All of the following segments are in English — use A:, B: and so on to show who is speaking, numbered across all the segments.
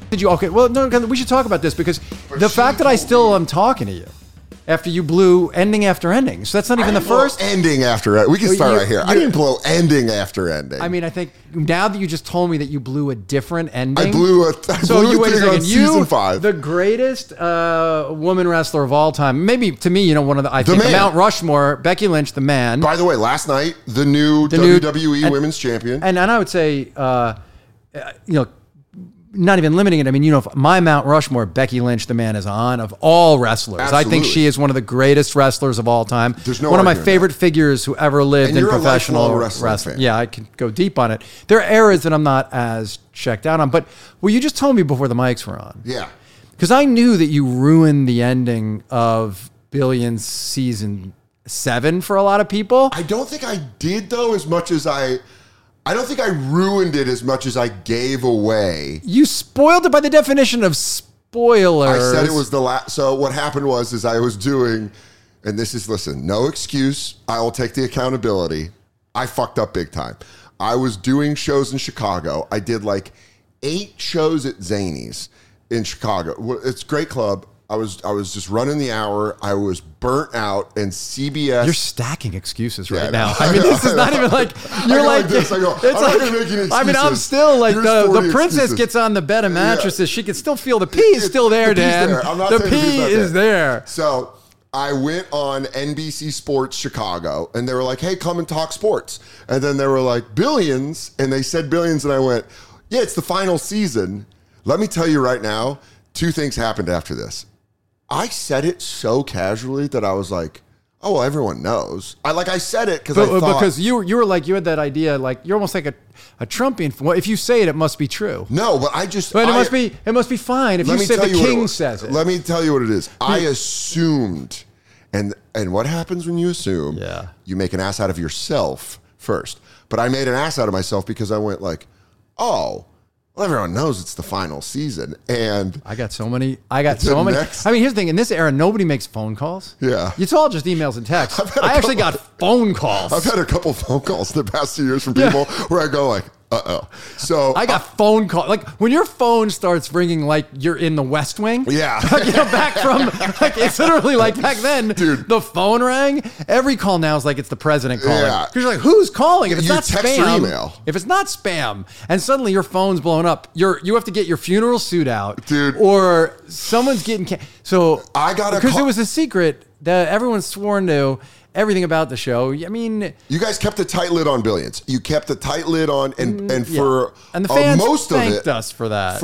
A: Did you? Okay, well, no, we should talk about this because the fact that I still am talking to you after you blew ending after ending. So that's not even the first
B: ending after. We can start right here. I didn't blow ending after ending.
A: I mean, I think now that you just told me that you blew a different ending.
B: I blew a thing on season 5.
A: The greatest woman wrestler of all time. Maybe to me, one of the Mount Rushmore, Becky Lynch, the man.
B: By the way, last night, the new WWE Women's Champion.
A: And I would say, not even limiting it. I mean, if my Mount Rushmore, Becky Lynch, the man, is on of all wrestlers.
B: Absolutely.
A: I think she is one of the greatest wrestlers of all time.
B: There's no
A: one of my
B: arguing
A: favorite figures who ever lived in professional wrestling. Yeah, I can go deep on it. There are eras that I'm not as checked out on. But you just told me before the mics were on.
B: Yeah.
A: Because I knew that you ruined the ending of Billions season 7 for a lot of people.
B: I don't think I did, though, as much as I don't think I ruined it as much as I gave away.
A: You spoiled it by the definition of spoilers.
B: I said it was the last. So what happened was I was doing, and listen, no excuse. I will take the accountability. I fucked up big time. I was doing shows in Chicago. I did like 8 shows at Zanies in Chicago. It's a great club. I was just running the hour. I was burnt out, and CBS.
A: You're stacking excuses right now. I mean, this is not even like you're like this.
B: I go, it's I'm not gonna make any excuses.
A: I mean, I'm still like the princess gets on the bed of mattresses. She can still feel the pee is still there, Dan. The pee is there.
B: So I went on NBC Sports Chicago, and they were like, "Hey, come and talk sports." And then they were like, "Billions," and they said Billions, and I went, "Yeah, it's the final season." Let me tell you right now, 2 things happened after this. I said it so casually that I was like, "Oh, well, everyone knows." I said it
A: because you were like you had that idea, like you're almost like a Trumpian. Well, if you say it, it must be true.
B: No, but
A: it must be fine if you say the king says it.
B: Let me tell you what it is. I assumed, and what happens when you assume?
A: Yeah,
B: you make an ass out of yourself first. But I made an ass out of myself because I went like, "Oh, well, everyone knows it's the final season," and
A: I got so many. I mean, here's the thing: in this era, nobody makes phone calls.
B: Yeah,
A: it's all just emails and texts. I actually got phone calls.
B: I've had a couple phone calls in the past 2 years from people where I go like, "Uh-oh." So
A: I got phone calls. Like when your phone starts ringing, like you're in the West Wing.
B: Yeah,
A: back from like it's literally like back then. Dude, the phone rang. Every call now is like it's the president calling. Yeah, because you're like, who's calling? If it's not spam,
B: email.
A: If it's not spam, and suddenly your phone's blown up, you have to get your funeral suit out,
B: dude,
A: or someone's getting. So
B: I got
A: because it was a secret that everyone's sworn to. Everything about the show. I mean,
B: you guys kept a tight lid on Billions. You kept a tight lid on, and for
A: the fans
B: most of it,
A: thanked us for that.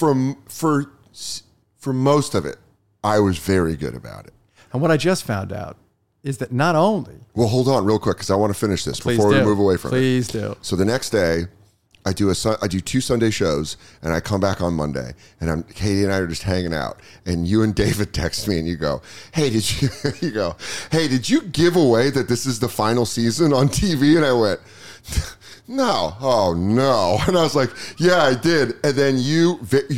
B: For most of it, I was very good about it.
A: And what I just found out is that not only.
B: Well, hold on, real quick, because I want to finish this before we move away from it.
A: Please do.
B: So the next day, I do 2 Sunday shows, and I come back on Monday, and Katie and I are just hanging out, and you and David text me, and you go, "Hey, did you give away that this is the final season on TV?" And I went, "No, oh no," and I was like, "Yeah, I did." And then you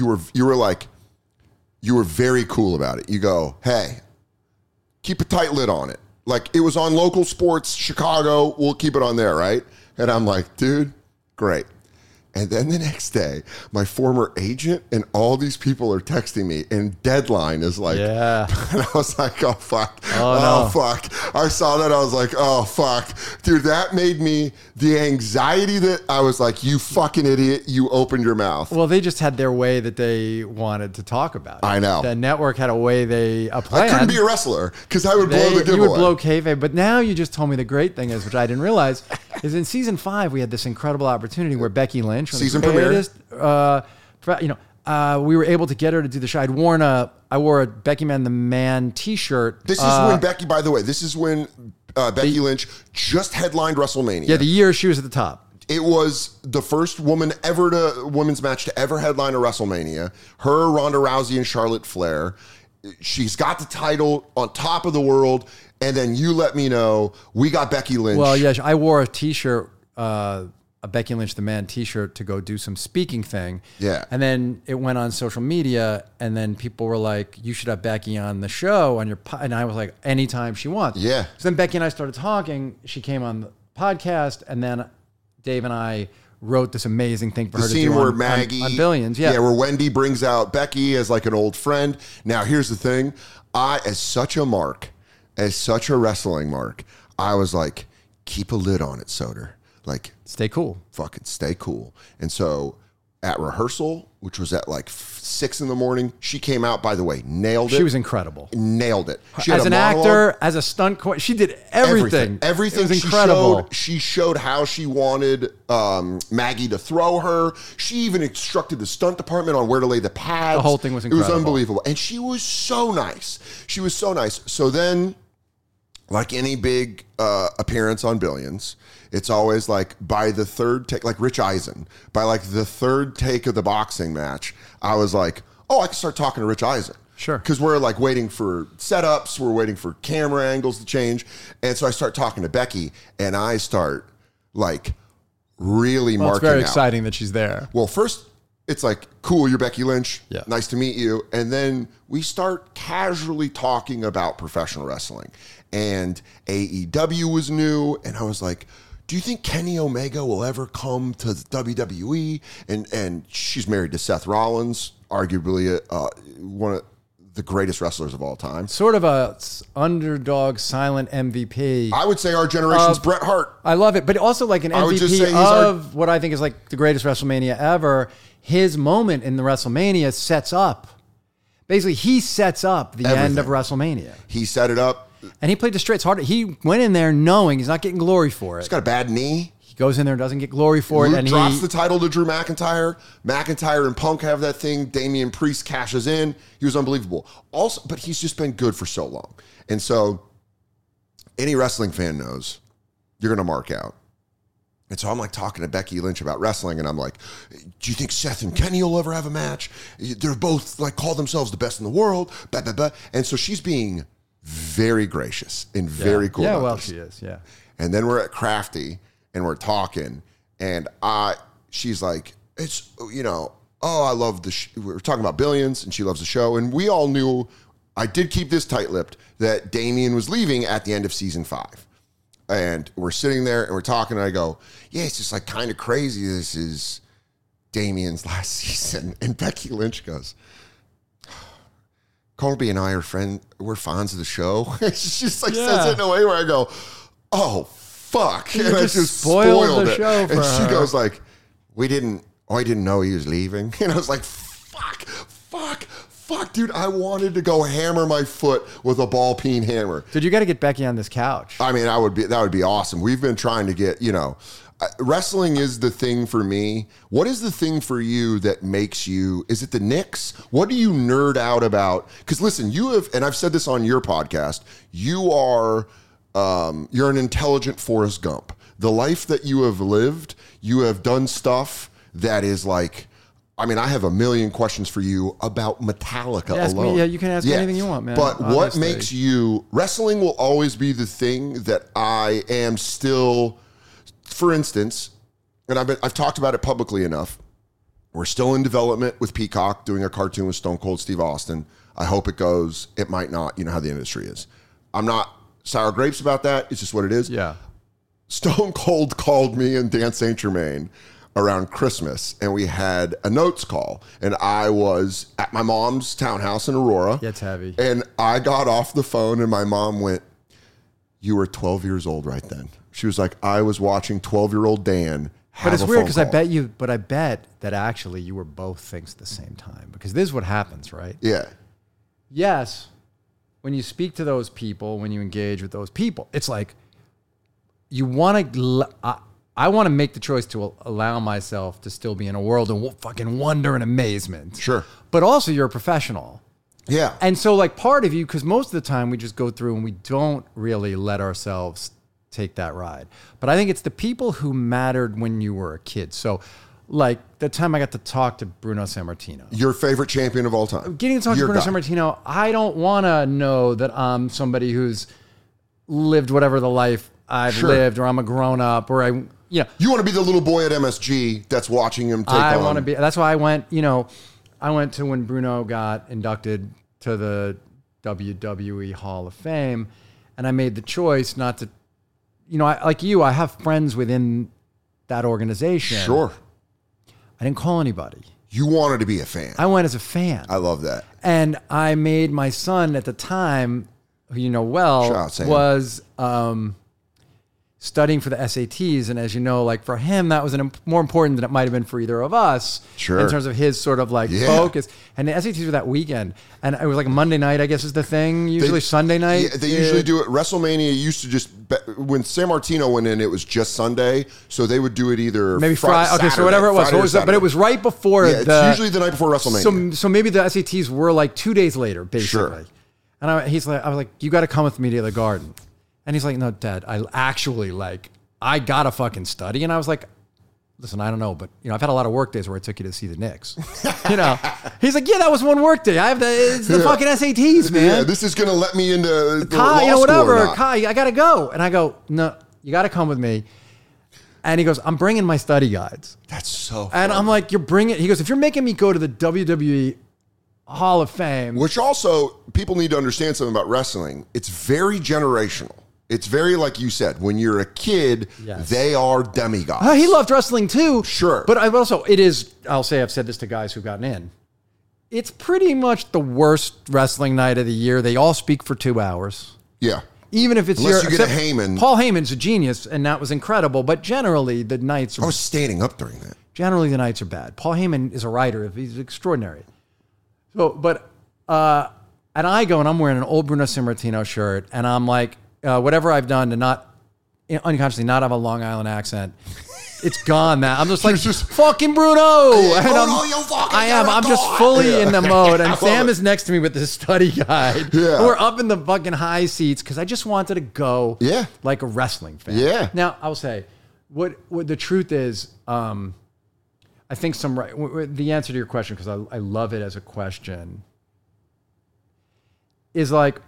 B: were very cool about it. You go, "Hey, keep a tight lid on it. Like it was on local sports, Chicago. We'll keep it on there, right?" And I'm like, "Dude, great." And then the next day, my former agent and all these people are texting me, and Deadline is like,
A: yeah.
B: And I was like, oh, fuck.
A: Oh, no.
B: Fuck. I saw that. I was like, oh, fuck. Dude, that made me, the anxiety that I was like, you fucking idiot, you opened your mouth.
A: Well, they just had their way that they wanted to talk about it.
B: I know.
A: The network had a way they planned.
B: I couldn't be a wrestler because I would blow the giveaway.
A: You would blow kayfabe. But now you just told me the great thing is, which I didn't realize, is in season 5, we had this incredible opportunity where Becky Lynch,
B: season premiere,
A: we were able to get her to do the show. I wore a Becky Man the Man T-shirt.
B: This is when Becky, by the way, Becky Lynch just headlined WrestleMania.
A: Yeah, the year she was at the top.
B: It was the first women's match to ever headline a WrestleMania. Her, Ronda Rousey, and Charlotte Flair. She's got the title on top of the world. And then you let me know we got Becky Lynch.
A: Well, yeah, I wore a T-shirt, a Becky Lynch the Man T-shirt to go do some speaking thing.
B: Yeah.
A: And then it went on social media, and then people were like, you should have Becky on the show on your and I was like, anytime she wants.
B: Yeah.
A: So then Becky and I started talking. She came on the podcast, and then Dave and I wrote this amazing thing for her to do
B: scene where Maggie
A: on Billions. Yeah,
B: where Wendy brings out Becky as like an old friend. Now, here's the thing. As such a wrestling mark, I was like, keep a lid on it, Soder. Like,
A: stay cool.
B: Fucking stay cool. And so at rehearsal, which was at like 6 a.m, she came out, by the way, nailed it.
A: She was incredible.
B: Nailed it. She
A: as an actor, as a stunt, she did everything.
B: Everything.
A: It was incredible.
B: She showed how she wanted Maggie to throw her. She even instructed the stunt department on where to lay the pads.
A: The whole thing was incredible.
B: It was unbelievable. And she was so nice. So then, like any big appearance on Billions, it's always like by the third take, like Rich Eisen, by like the third take of the boxing match, I was like, oh, I can start talking to Rich Eisen.
A: Sure.
B: Because we're like waiting for setups, we're waiting for camera angles to change. And so I start talking to Becky and I start like really marking out.
A: It's very exciting that she's there.
B: Well, first, it's like, cool, you're Becky Lynch.
A: Yeah.
B: Nice to meet you. And then we start casually talking about professional wrestling. And AEW was new. And I was like, do you think Kenny Omega will ever come to WWE? And she's married to Seth Rollins, arguably one of the greatest wrestlers of all time.
A: Sort of a underdog, silent MVP.
B: I would say our generation's Bret Hart.
A: I love it. But also like an MVP of what I think is like the greatest WrestleMania ever. His moment in the WrestleMania sets up. Basically, he sets up the end of WrestleMania.
B: He set it up.
A: And he played the straight hard. He went in there knowing he's not getting glory for it.
B: He's got a bad knee.
A: He goes in there and doesn't get glory for it. And
B: drops the title to Drew McIntyre. McIntyre and Punk have that thing. Damian Priest cashes in. He was unbelievable. Also, but he's just been good for so long. And so any wrestling fan knows you're going to mark out. And so I'm like talking to Becky Lynch about wrestling, and I'm like, do you think Seth and Kenny will ever have a match? They're both like call themselves the best in the world. Blah, blah, blah. And so she's being very gracious and very cool.
A: Yeah, well, she is. Yeah.
B: And then we're at Crafty and we're talking, and she's like, it's, I love we're talking about Billions, and she loves the show. And we all knew, I did keep this tight-lipped, that Damian was leaving at the end of season 5. And we're sitting there and we're talking, and I go, yeah, it's just like kind of crazy. This is Damian's last season. And Becky Lynch goes, Colby and I are friends. We're fans of the show. She just like says it in a way where I go, oh, fuck.
A: And I just spoiled the show for her.
B: And she goes like, I didn't know he was leaving. And I was like, fuck, dude. I wanted to go hammer my foot with a ball peen hammer.
A: Dude, you got to get Becky on this couch.
B: I mean, that would be awesome. We've been trying to get, wrestling is the thing for me. What is the thing for you that makes you, is it the Knicks? What do you nerd out about? Because listen, you have, and I've said this on your podcast, you're an intelligent Forrest Gump. The life that you have lived, you have done stuff that is like, I mean, I have a million questions for you about Metallica alone.
A: You can ask me anything you want, man.
B: But obviously, what makes you, wrestling will always be the thing that I am still, for instance, and I've talked about it publicly enough. We're still in development with Peacock doing a cartoon with Stone Cold Steve Austin. I hope it goes. It might not. You know how the industry is. I'm not sour grapes about that. It's just what it is.
A: Yeah.
B: Stone Cold called me and Dan St. Germain around Christmas, and we had a notes call, and I was at my mom's townhouse in Aurora.
A: It's heavy.
B: And I got off the phone, and my mom went, you were 12 years old right then. She was like, I was watching 12-year-old Dan have
A: But it's
B: a
A: weird
B: phone
A: because
B: call.
A: I bet that actually you were both things at the same time, because this is what happens, right?
B: Yeah.
A: Yes, when you speak to those people, when you engage with those people, it's like you want to. I want to make the choice to allow myself to still be in a world of fucking wonder and amazement.
B: Sure.
A: But also you're a professional.
B: Yeah.
A: And so like part of you, because most of the time we just go through and we don't really let ourselves take that ride. But I think it's the people who mattered when you were a kid. So like the time I got to talk to Bruno Sammartino.
B: Your favorite champion of all time.
A: Getting to talk to Bruno Sammartino, I don't want to know that I'm somebody who's lived whatever the life I've lived, or I'm a grown up, or you
B: want to be the little boy at MSG that's watching him take on.
A: I want to be. That's why I went. I went to when Bruno got inducted to the WWE Hall of Fame, and I made the choice not to. Like you, I have friends within that organization.
B: Sure.
A: I didn't call anybody.
B: You wanted to be a fan.
A: I went as a fan.
B: I love that.
A: And I made my son at the time, who you know well,
B: Shout out, Sam.
A: was studying for the SATs. And as you know, like for him, that was more important than it might have been for either of us.
B: Sure.
A: In terms of his sort of like focus. And the SATs were that weekend. And it was like a Monday night, I guess is the thing. Usually Sunday night.
B: Yeah, they usually do it. WrestleMania used to just, when San Martino went in, it was just Sunday. So they would do it either
A: maybe Friday. Okay, so whatever it was.
B: Friday or
A: But it was right before
B: yeah, it's usually the night before WrestleMania.
A: So maybe the SATs were like 2 days later, basically.
B: Sure.
A: And I was like, you got to come with me to the Garden. And he's like, no, Dad, I actually I got to fucking study. And I was like, listen, I don't know, but I've had a lot of work days where I took you to see the Knicks. He's like, yeah, that was one work day. It's the fucking SATs, man.
B: Yeah, this is going to let me into the
A: Kai,
B: law
A: whatever.
B: school or not.
A: Kai, I got to go. And I go, no, you got to come with me. And he goes, I'm bringing my study guides.
B: That's so
A: And I'm like, you're bringing, he goes, if you're making me go to the WWE Hall of Fame.
B: Which also, people need to understand something about wrestling. It's very generational. It's very, like you said, when you're a kid,
A: Yes.
B: they are demigods.
A: He loved wrestling too.
B: Sure.
A: But I'll say I've said this to guys who've gotten in. It's pretty much the worst wrestling night of the year. They all speak for 2 hours.
B: Yeah.
A: Even if it's
B: Unless you get a Heyman.
A: Paul Heyman's a genius, and that was incredible. But generally, the nights
B: I was standing up during that.
A: Generally, the nights are bad. Paul Heyman is a writer. He's extraordinary. So, and I go and I'm wearing an old Bruno Sammartino shirt, and I'm like, whatever I've done to not unconsciously not have a Long Island accent, it's gone now. I'm just like, fucking Bruno.
B: Hey,
A: And
B: Bruno, you fucking
A: I'm just
B: Jericho.
A: fully in the mode. And
B: I love
A: Sam
B: it.
A: is next to me with this study guide.
B: Yeah.
A: And we're up in the fucking high seats because I just wanted to go like a wrestling fan.
B: Yeah.
A: Now, I'll say, what the truth is, I think the answer to your question, because I love it as a question, is like,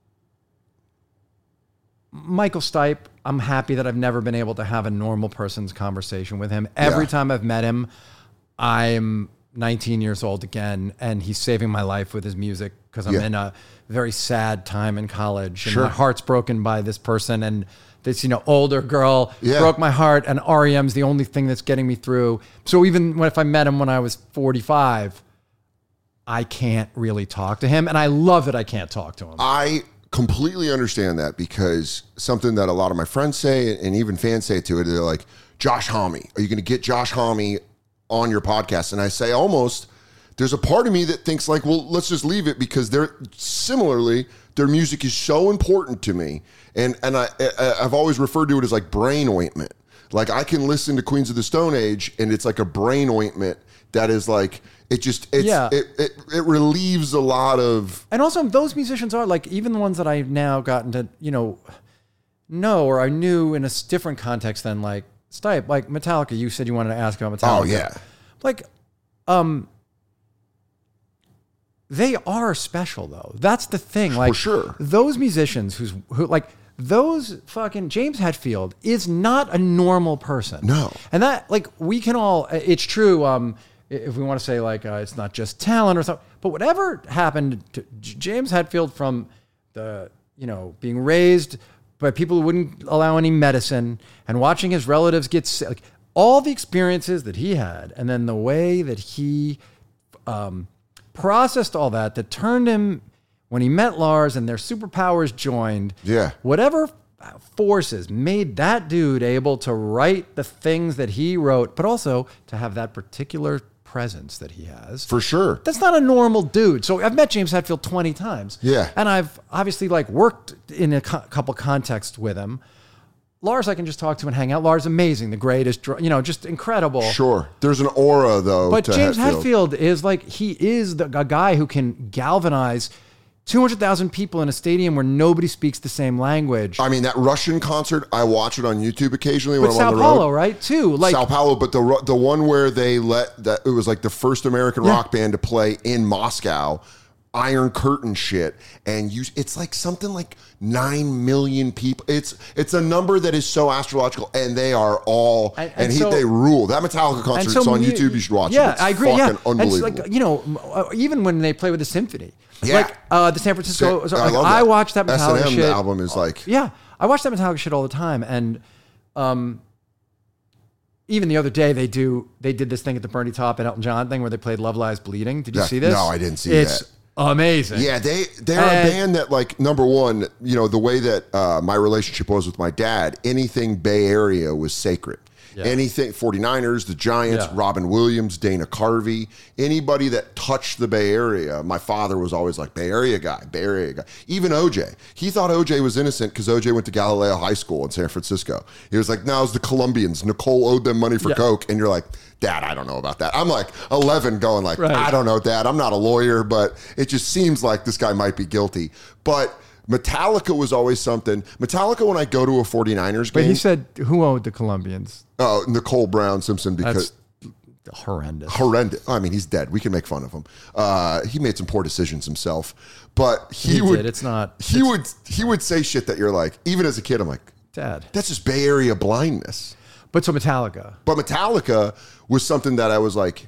A: Michael Stipe, I'm happy that I've never been able to have a normal person's conversation with him. Every time I've met him, I'm 19 years old again, and he's saving my life with his music because I'm in a very sad time in college, and my heart's broken by this person, and this older girl broke my heart, and REM's the only thing that's getting me through. So even if I met him when I was 45, I can't really talk to him, and I love that I can't talk to him.
B: I completely understand that, because something that a lot of my friends say, and even fans say to it, they're like, Josh Homme, are you going to get Josh Homme on your podcast? And I say, almost, there's a part of me that thinks like, well, let's just leave it, because their music is so important to me. And I've always referred to it as like brain ointment. Like, I can listen to Queens of the Stone Age, and it's like a brain ointment that is like, it relieves a lot of.
A: And also, those musicians are like, even the ones that I've now gotten to know or I knew in a different context than like Stipe, like Metallica. You said you wanted to ask about Metallica.
B: Oh yeah,
A: like they are special though. That's the thing. Like,
B: for sure,
A: those musicians who like those fucking James Hetfield is not a normal person.
B: No,
A: and that like we can all. It's true. If we want to say like it's not just talent or something, but whatever happened to James Hetfield from the being raised by people who wouldn't allow any medicine and watching his relatives get sick, like all the experiences that he had, and then the way that he processed all that turned him when he met Lars and their superpowers joined.
B: Yeah,
A: whatever forces made that dude able to write the things that he wrote, but also to have that particular presence that he has.
B: For sure.
A: That's not a normal dude. So I've met James Hetfield 20 times.
B: Yeah.
A: And I've obviously like worked in a couple contexts with him. Lars, I can just talk to and hang out. Lars, amazing, the greatest, just incredible.
B: Sure. There's an aura though.
A: But
B: to
A: James Hetfield is like, he is a guy who can galvanize 200,000 people in a stadium where nobody speaks the same language.
B: I mean, that Russian concert, I watch it on YouTube occasionally when I'm
A: Sao
B: on the
A: Paulo,
B: road.
A: right? Too like
B: Sao Paulo, but the one where they it was like the first American rock band to play in Moscow, Iron Curtain shit, and it's like something like 9 million people. It's a number that is so astrological, and they are all they rule. That Metallica concert is on YouTube. You should watch it. It's
A: I agree.
B: Fucking
A: Unbelievable.
B: unbelievable.
A: It's like even when they play with the symphony.
B: Yeah.
A: Like the San Francisco.
B: I
A: watched that Metallica
B: S&M
A: shit.
B: album is like.
A: Yeah, I watch that Metallica shit all the time, and even the other day they did this thing at the Bernie Top and Elton John thing where they played Love Lies Bleeding. Did you see this?
B: No, I didn't see
A: it's
B: that.
A: Amazing.
B: Yeah, they're a band that, like, number one, you know, the way that my relationship was with my dad, anything Bay Area was sacred. Yeah. Anything 49ers, the Giants, Robin Williams, Dana Carvey, anybody that touched the Bay Area, my father was always like, Bay Area guy. Even OJ. He thought OJ was innocent because OJ went to Galileo High School in San Francisco. He was like, no, it was the Colombians. Nicole owed them money for coke. And you're like, Dad, I don't know about that. I'm like 11 going like, I don't know, Dad. I'm not a lawyer, but it just seems like this guy might be guilty. But Metallica was always something. Metallica, when I go to a 49ers game.
A: But he said, who owed the Colombians?
B: Oh, Nicole Brown Simpson, because
A: that's horrendous.
B: I mean, he's dead. We can make fun of him. He made some poor decisions himself, but he would.
A: Did. It's not.
B: He would say shit that you're like, even as a kid, I'm like,
A: Dad,
B: that's just Bay Area blindness.
A: But so Metallica.
B: But Metallica was something that I was like,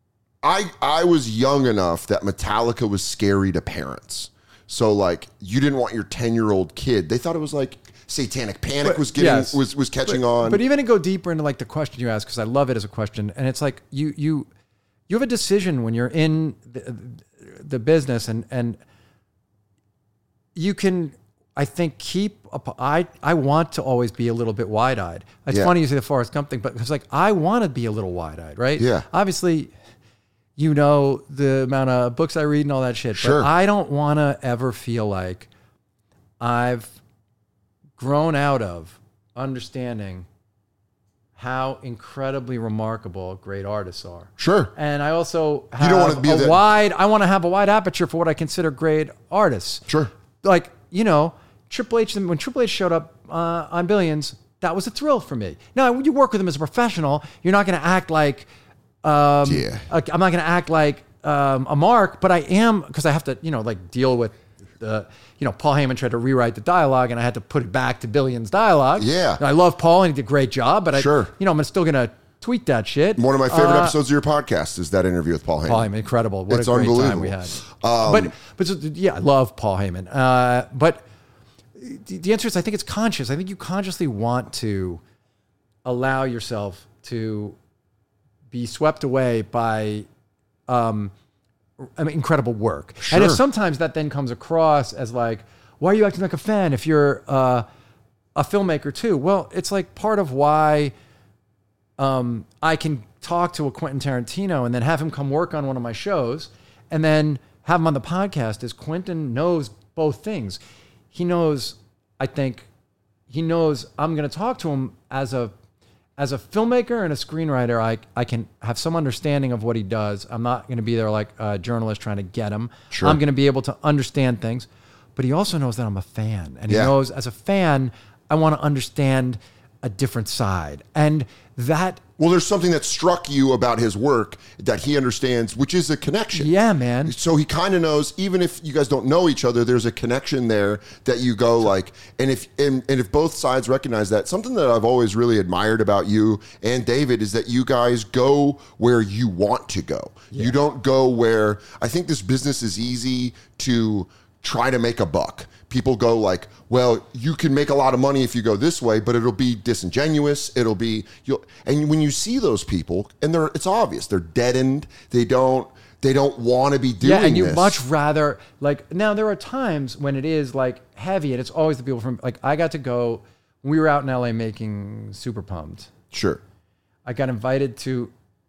B: I was young enough that Metallica was scary to parents. So, like, you didn't want your 10-year-old kid. They thought it was like Satanic Panic was catching on.
A: But even to go deeper into like the question you asked, because I love it as a question, and it's like you have a decision when you're in the business, and you can, I think, I want to always be a little bit wide-eyed. It's funny you say the Forrest Gump thing, but it's like I want to be a little wide-eyed, right?
B: Yeah.
A: Obviously, you know the amount of books I read and all that shit. Sure. But I don't want to ever feel like I've grown out of understanding how incredibly remarkable great artists are.
B: Sure.
A: And I also have
B: you don't want to be
A: I want to have a wide aperture for what I consider great artists.
B: Sure.
A: Like, you know, Triple H, when Triple H showed up on Billions, that was a thrill for me. Now, when you work with him as a professional, you're not going to act like I'm not going to act like a mark, but I am, because I have to, you know, like deal with Paul Heyman tried to rewrite the dialogue and I had to put it back to Billions dialogue.
B: Yeah.
A: And I love Paul and he did a great job, but I'm still going to tweet that shit.
B: One of my favorite episodes of your podcast is that interview with Paul Heyman.
A: Paul Heyman, incredible. What a great time we had. But I love Paul Heyman. But the answer is, I think it's conscious. I think you consciously want to allow yourself to be swept away by incredible work. Sure. And if sometimes that then comes across as like, why are you acting like a fan if you're a filmmaker too? Well, it's like part of why I can talk to a Quentin Tarantino and then have him come work on one of my shows and then have him on the podcast is Quentin knows both things. He knows I'm going to talk to him as a filmmaker and a screenwriter. I can have some understanding of what he does. I'm not going to be there like a journalist trying to get him. Sure. I'm going to be able to understand things. But he also knows that I'm a fan. And he knows as a fan, I want to understand a different side. And that...
B: Well, there's something that struck you about his work that he understands, which is a connection.
A: Yeah, man.
B: So he kind of knows, even if you guys don't know each other, there's a connection there that you go like, and if both sides recognize that, something that I've always really admired about you and David is that you guys go where you want to go. Yeah. You don't go where, I think this business is easy to try to make a buck. People go like, well, you can make a lot of money if you go this way, but it'll be disingenuous. It'll be, and when you see those people, and it's obvious, they're deadened. They don't want to be doing this.
A: Yeah, and you much rather, like, now there are times when it is like heavy, and it's always the people from, like, I got to go, we were out in LA making Super Pumped.
B: Sure.
A: I got invited to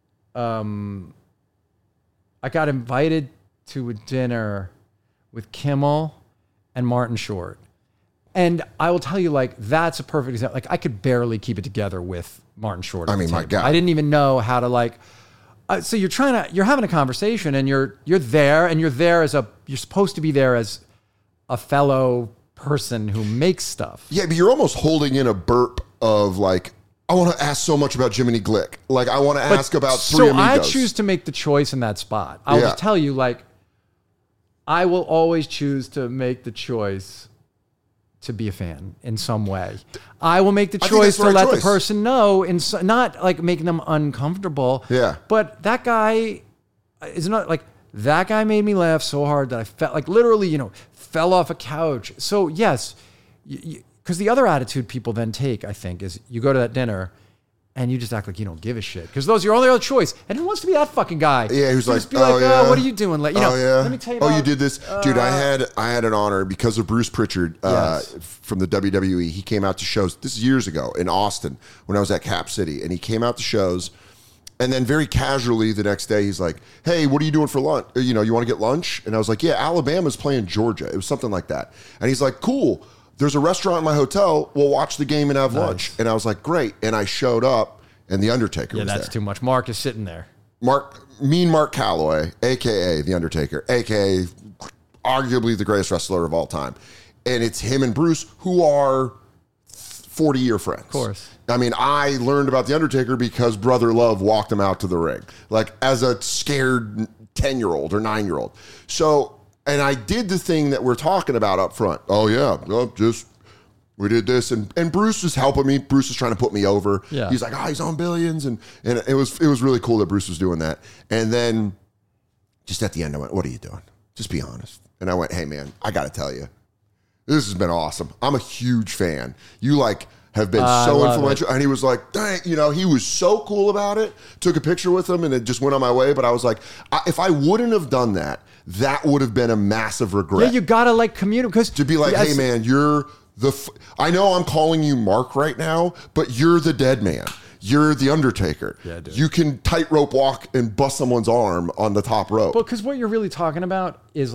A: a dinner with Kimmel and Martin Short. And I will tell you, like, that's a perfect example. Like, I could barely keep it together with Martin Short.
B: I mean, my God.
A: I didn't even know how to, like, so you're having a conversation and you're there and you're supposed to be there as a fellow person who makes stuff.
B: Yeah, but you're almost holding in a burp of like, I want to ask so much about Jiminy Glick. Like, I want to ask about Three Amigos.
A: So I choose to make the choice in that spot. I'll just tell you, like, I will always choose to make the choice to be a fan in some way. I will make the choice to let the person know, not like making them uncomfortable.
B: Yeah.
A: But that guy is not like, that guy made me laugh so hard that I felt like literally, fell off a couch. So yes, because the other attitude people then take, I think, is you go to that dinner and you just act like you don't give a shit because those are your only other choice. And who wants to be that fucking guy?
B: Yeah, who's like,
A: just be like,
B: yeah.
A: what are you doing? Like, let me tell you.
B: You did this, dude. I had an honor because of Bruce Pritchard from the WWE. He came out to shows. This is years ago in Austin when I was at Cap City, and he came out to shows. And then very casually the next day, he's like, "Hey, what are you doing for lunch? You want to get lunch?" And I was like, "Yeah, Alabama's playing Georgia." It was something like that. And he's like, "Cool. There's a restaurant in my hotel. We'll watch the game and have lunch." And I was like, "Great." And I showed up, and the Undertaker was there. Yeah,
A: that's too much. Mark is sitting there.
B: Mark Calloway, a.k.a. The Undertaker, a.k.a. arguably the greatest wrestler of all time. And it's him and Bruce, who are 40-year friends.
A: Of course.
B: I mean, I learned about The Undertaker because Brother Love walked him out to the ring, like as a scared 10-year-old or 9-year-old. So, and I did the thing that we're talking about up front. Oh, yeah, we did this. And Bruce was helping me. Bruce was trying to put me over.
A: Yeah.
B: He's like, he's on Billions. And it was really cool that Bruce was doing that. And then just at the end, I went, "What are you doing? Just be honest." And I went, "Hey, man, I got to tell you, this has been awesome. I'm a huge fan. You have been so influential." And he was like, "Dang," he was so cool about it. Took a picture with him and it just went on my way. But I was like, if I wouldn't have done that, that would have been a massive regret.
A: Yeah, you got to communicate. Because
B: to be like, "Hey, man, you're I know I'm calling you Mark right now, but you're the dead man. You're the Undertaker.
A: Yeah, dude.
B: You can tightrope walk and bust someone's arm on the top rope."
A: But because what you're really talking about is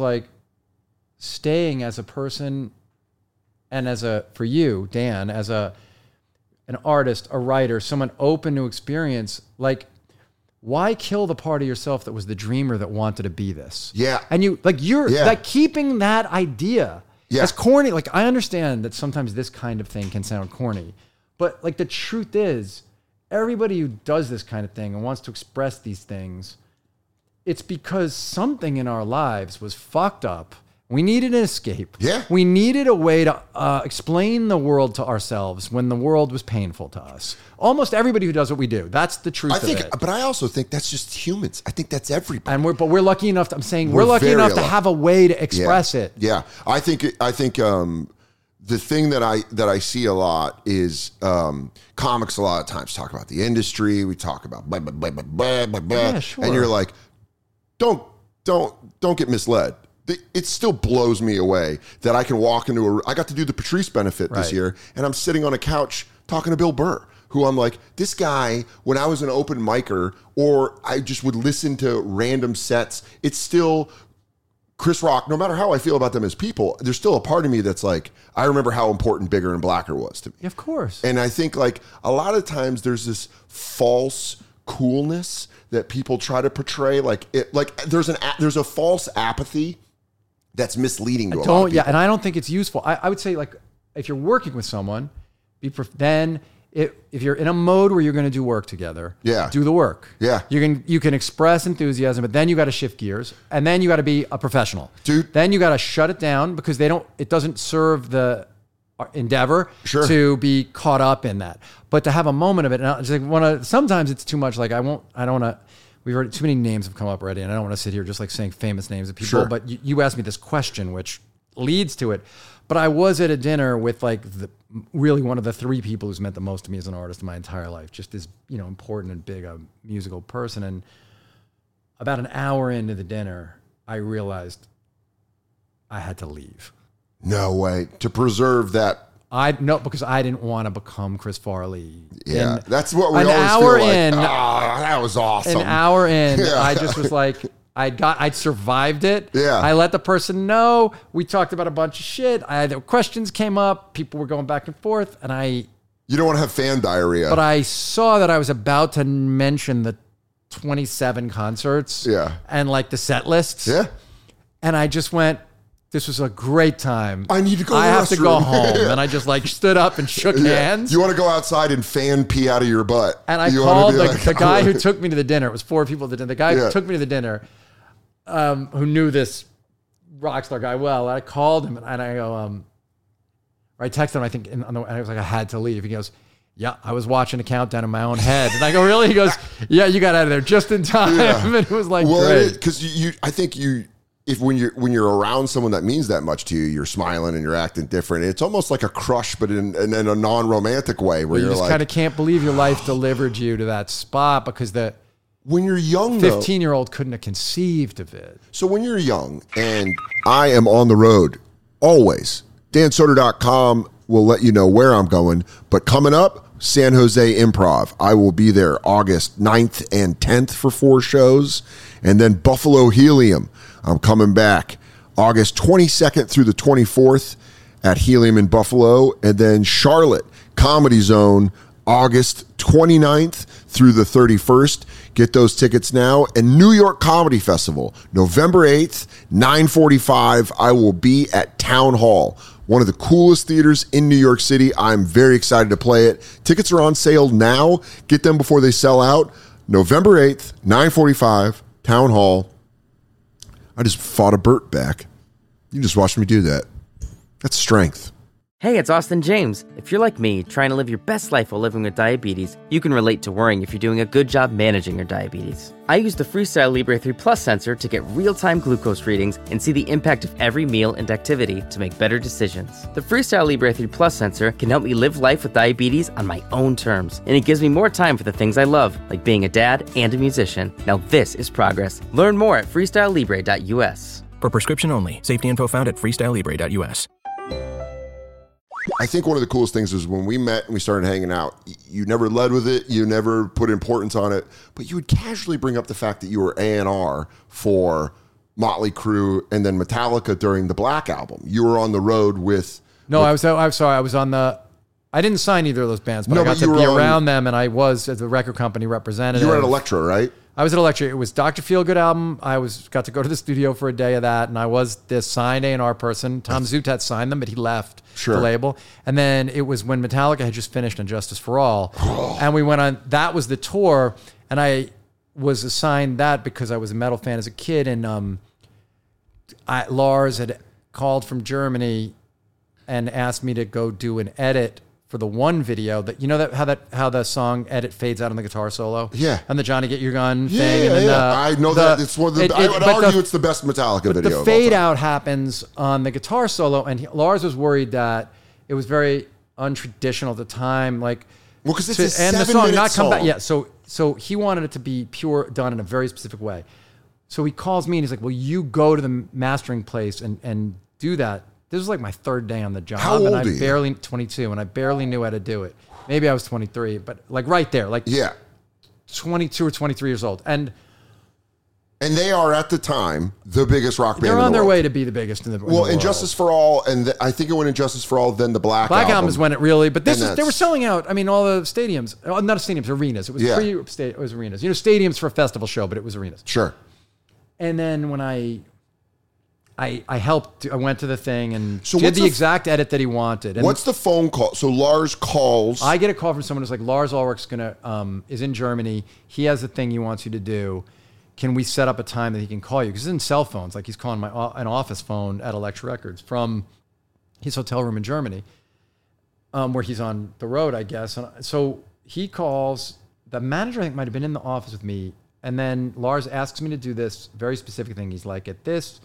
A: staying as a person and for you, Dan, as an artist, a writer, someone open to experience, why kill the part of yourself that was the dreamer that wanted to be this?
B: Yeah.
A: And you're keeping that idea. Yeah. As corny, I understand that sometimes this kind of thing can sound corny, but the truth is, everybody who does this kind of thing and wants to express these things, it's because something in our lives was fucked up. We needed an escape.
B: Yeah.
A: We needed a way to explain the world to ourselves when the world was painful to us. Almost everybody who does what we do. That's the truth of it.
B: But I also think that's just humans. I think that's everybody.
A: And we're lucky enough. We're lucky enough to have a way to express it.
B: Yeah. I think the thing that I see a lot is comics a lot of times talk about the industry. We talk about blah, blah, blah, blah, blah, blah.
A: Yeah, sure.
B: And you're like, don't get misled. It still blows me away that I can walk into I got to do the Patrice benefit this year, and I'm sitting on a couch talking to Bill Burr, who I'm like, this guy, when I was an open micer, or I just would listen to random sets, it's still Chris Rock. No matter how I feel about them as people, there's still a part of me that's like, I remember how important Bigger and Blacker was to me.
A: Of course.
B: And I think a lot of times there's this false coolness that people try to portray. There's a false apathy that's misleading to a lot of people.
A: Yeah, and I don't think it's useful. I would say, if you're working with someone, then if you're in a mode where you're going to do work together, do the work.
B: Yeah.
A: You can express enthusiasm, but then you got to shift gears, and then you got to be a professional.
B: Dude.
A: Then you got to shut it down because it doesn't serve the endeavor to be caught up in that. But to have a moment of it, and sometimes it's too much. I don't want to. We've heard too many names have come up already, and I don't want to sit here just saying famous names of people.
B: Sure.
A: But you asked me this question, which leads to it. But I was at a dinner with really one of the three people who's meant the most to me as an artist in my entire life. Just this, important and big musical person. And about an hour into the dinner, I realized I had to leave.
B: No way. To preserve that.
A: Because I didn't want to become Chris Farley.
B: Yeah, that's what we
A: always
B: feel like.
A: In,
B: that was awesome.
A: An hour in, I just was like, I'd survived it.
B: Yeah.
A: I let the person know. We talked about a bunch of shit. The questions came up. People were going back and forth, and
B: You don't want to have fan diarrhea.
A: But I saw that I was about to mention the 27 concerts.
B: Yeah.
A: And the set lists.
B: Yeah.
A: And I just went, this was a great time.
B: I need to go to the
A: I have to
B: restroom.
A: go home. And I just stood up and shook hands.
B: You want to go outside and fan pee out of your butt.
A: And I called the guy who took me to the dinner. It was 4 people at the dinner. The guy who took me to the dinner, who knew this rock star guy well. I called him and I go, I texted him, I think, and I was like, I had to leave. He goes, yeah, I was watching a countdown in my own head. And I go, really? He goes, yeah, you got out of there just in time. And it was great.
B: Because I think when you're around someone that means that much to you, you're smiling and you're acting different. It's almost like a crush, but in a non-romantic way, where
A: you
B: you're
A: just
B: like,
A: kind of can't believe your life delivered you to that spot, because the
B: when you're young,
A: 15-year-old couldn't have conceived of it.
B: So when you're young, and I am on the road always, dansoder.com will let you know where I'm going. But coming up, San Jose Improv. I will be there August 9th and 10th for 4 shows. And then Buffalo Helium. I'm coming back August 22nd through the 24th at Helium in Buffalo. And then Charlotte Comedy Zone, August 29th through the 31st. Get those tickets now. And New York Comedy Festival, November 8th, 9:45. I will be at Town Hall, one of the coolest theaters in New York City. I'm very excited to play it. Tickets are on sale now. Get them before they sell out. November 8th, 9:45, Town Hall. I just fought a Burt back. You just watched me do that. That's strength.
C: Hey, it's Austin James. If you're like me, trying to live your best life while living with diabetes, you can relate to worrying if you're doing a good job managing your diabetes. I use the Freestyle Libre 3 Plus sensor to get real-time glucose readings and see the impact of every meal and activity to make better decisions. The Freestyle Libre 3 Plus sensor can help me live life with diabetes on my own terms, and it gives me more time for the things I love, like being a dad and a musician. Now this is progress. Learn more at freestylelibre.us.
D: For prescription only. Safety info found at freestylelibre.us.
B: I think one of the coolest things is when we met and we started hanging out, you never led with it, you never put importance on it, but you would casually bring up the fact that you were A&R for Motley Crue and then Metallica during the Black Album. You were on the road with...
A: No, I'm sorry. I was on the... I didn't sign either of those bands, but I got to be around them, and I was as the record company representative.
B: You were at Elektra, right?
A: I was at Elektra. It was Dr. Feelgood album. I got to go to the studio for a day of that, and I was this signed A&R person. Tom Zutaut signed them, but he left the label. And then it was when Metallica had just finished Injustice for All, and we went on. That was the tour, and I was assigned that because I was a metal fan as a kid, and Lars had called from Germany and asked me to go do an edit for the one video that, you know, how the song edit fades out on the guitar solo, and the Johnny Get Your Gun thing, and then
B: I know that it's one of the. I would argue it's the best Metallica video.
A: The fade out happens on the guitar solo, and Lars was worried that it was very untraditional at the time, like
B: because it's a 7-minute song.
A: Come back. Yeah, so he wanted it to be pure, done in a very specific way. So he calls me and he's like, "Well, you go to the mastering place and do that." This was like my third day on the job.
B: How old
A: and
B: are you?
A: 22, and I barely knew how to do it. Maybe I was 23, but like right there, 22 or 23 years old. And
B: they are at the time the biggest rock band in the world.
A: They're on their way to be the biggest in the world.
B: Well, Injustice for All, and I think it went Injustice for All, then the Black Album
A: is when it really, but they were selling out, I mean, all the stadiums, not stadiums, arenas. It was it was arenas. You know, stadiums for a festival show, but it was arenas.
B: Sure.
A: And then when I helped. I went to the thing and
B: so
A: did the exact edit that he wanted. And
B: what's the phone call? So Lars calls.
A: I get a call from someone who's like, Lars Ulrich's is in Germany. He has a thing he wants you to do. Can we set up a time that he can call you? Because it's in cell phones. Like he's calling an office phone at Elektra Records from his hotel room in Germany, where he's on the road, I guess. And so he calls. The manager, I think, might have been in the office with me. And then Lars asks me to do this very specific thing. He's like, at this...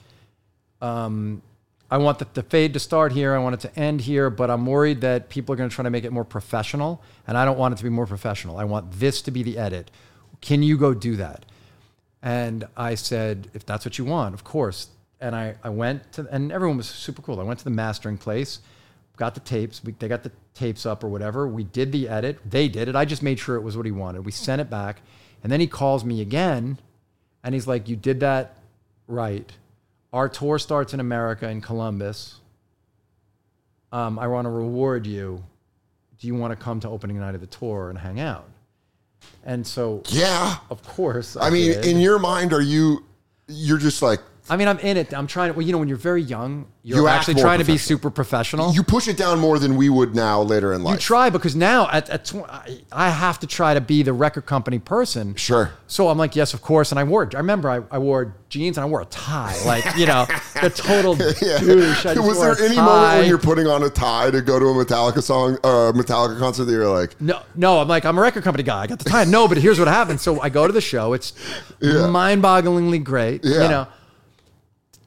A: I want the fade to start here. I want it to end here, but I'm worried that people are going to try to make it more professional, and I don't want it to be more professional. I want this to be the edit. Can you go do that? And I said, if that's what you want, of course. And I went to, and everyone was super cool. I went to the mastering place, got the tapes. They got the tapes up or whatever. We did the edit. They did it. I just made sure it was what he wanted. We sent it back, and then he calls me again, and he's like, you did that right. Our tour starts in America, in Columbus. I want to reward you. Do you want to come to opening night of the tour and hang out? And so,
B: yeah,
A: of course.
B: I mean, in your mind, you're just like,
A: I mean, I'm in it. I'm trying to, well, you know, when you're very young, you're actually trying to be super professional.
B: You push it down more than we would now later in life.
A: You try, because now I have to try to be the record company person.
B: Sure.
A: So I'm like, yes, of course. And I remember I wore jeans and I wore a tie, like, you know, the total douche.
B: Was there any moment when you're putting on a tie to go to a Metallica concert that you're like,
A: no, I'm like, I'm a record company guy. I got the tie. No, but here's what happened. So I go to the show. It's mind-bogglingly great, you know.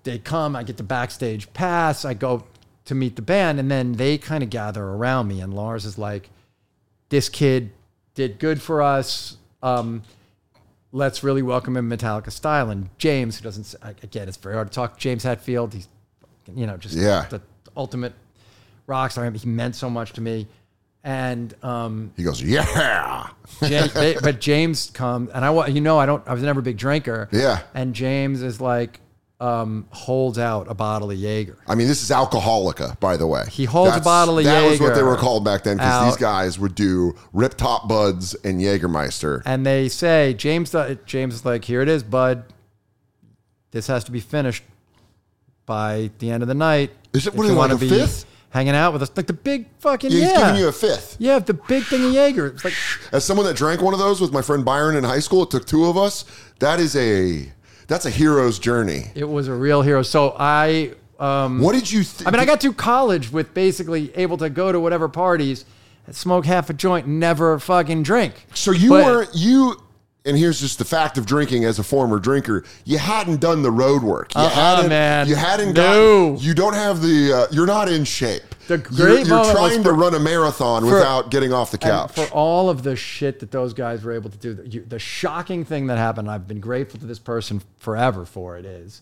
A: they come, I get the backstage pass, I go to meet the band, and then they kind of gather around me. And Lars is like, this kid did good for us. Let's really welcome him Metallica style. And James, who doesn't, again, it's very hard to talk. James Hetfield, he's, just the ultimate rock star. He meant so much to me. And
B: he goes, yeah.
A: But James comes, and I was never a big drinker.
B: Yeah.
A: And James is like, holds out a bottle of Jaeger.
B: I mean, this is Alcoholica, by the way.
A: He holds a bottle of Jaeger.
B: That was what they were called back then, because these guys would do Rip Top Buds and Jägermeister.
A: And they say, James is like, here it is, bud. This has to be finished by the end of the night.
B: Is it, what do you want, a fifth?
A: Hanging out with us, like the big fucking,
B: He's giving you a fifth.
A: Yeah, the big thing of Jaeger. It's like,
B: as someone that drank one of those with my friend Byron in high school, it took two of us. That's a hero's journey.
A: It was a real hero. So
B: what did you think?
A: I mean, I got through college with basically able to go to whatever parties, smoke half a joint, never fucking drink.
B: So and here's just the fact of drinking as a former drinker, you hadn't done the road work. You don't have you're not in shape. You're trying to run a marathon without getting off the couch.
A: For all of the shit that those guys were able to do, the shocking thing that happened, I've been grateful to this person forever for it, is,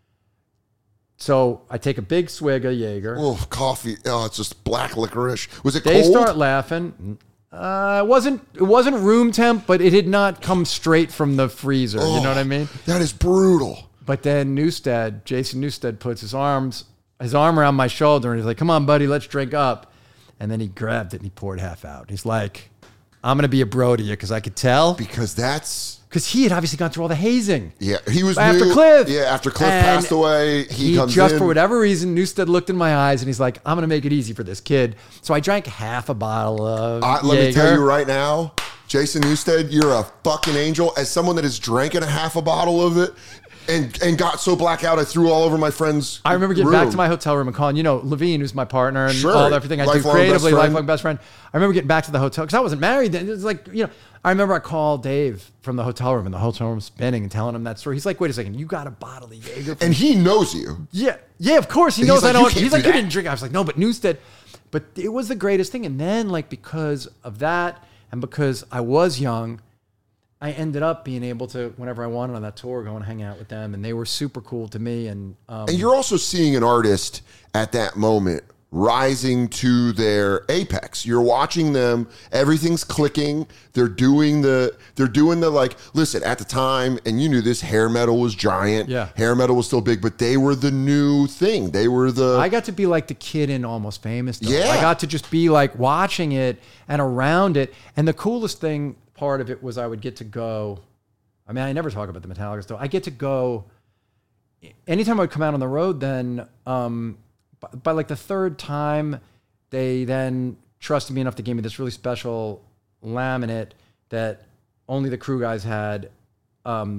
A: so I take a big swig of Jaeger.
B: Oh, coffee. Oh, it's just black licorice. Was it
A: They
B: cold?
A: start laughing. It wasn't room temp, but it had not come straight from the freezer. You know what I mean?
B: That is brutal.
A: But then Jason Newsted puts his arm around my shoulder and he's like, come on, buddy, let's drink up. And then he grabbed it and he poured half out. He's like, I'm going to be a bro to you, because I could tell. Because he had obviously gone through all the hazing.
B: Yeah, he was
A: after Cliff.
B: Yeah, after Cliff passed away, he comes
A: just
B: in.
A: For whatever reason, Newsted looked in my eyes and he's like, I'm going to make it easy for this kid. So I drank half a bottle of Jaeger.
B: Let me tell you right now, Jason Newsted, you're a fucking angel. As someone that has drank a half a bottle of it and got so blackout, I threw all over my friend's
A: I remember getting back to my hotel room and calling, Levine, who's my partner and everything I do creatively, lifelong best friend. I remember getting back to the hotel because I wasn't married then. It was like, I remember I called Dave from the hotel room, and the hotel room spinning and telling him that story. He's like, wait a second, you got a bottle of Jaeger?
B: And he knows you.
A: Yeah, of course. He knows
B: like,
A: I don't.
B: He's like,
A: you didn't drink. I was like, no, but Newsted. But it was the greatest thing. And then, because of that, and because I was young, I ended up being able to, whenever I wanted on that tour, go and hang out with them. And they were super cool to me. And
B: you're also seeing an artist at that moment rising to their apex. You're watching them, everything's clicking. They're doing the like, listen, at the time, and you knew this, hair metal was giant.
A: Yeah.
B: Hair metal was still big, but they were the new thing.
A: I got to be like the kid in Almost Famous. Though.
B: Yeah.
A: I got to just be like watching it and around it. And the coolest part of it was I would get to go, I mean, I never talk about the Metallica stuff. I get to go, anytime I would come out on the road, then, by like the third time, they then trusted me enough to give me this really special laminate that only the crew guys had, so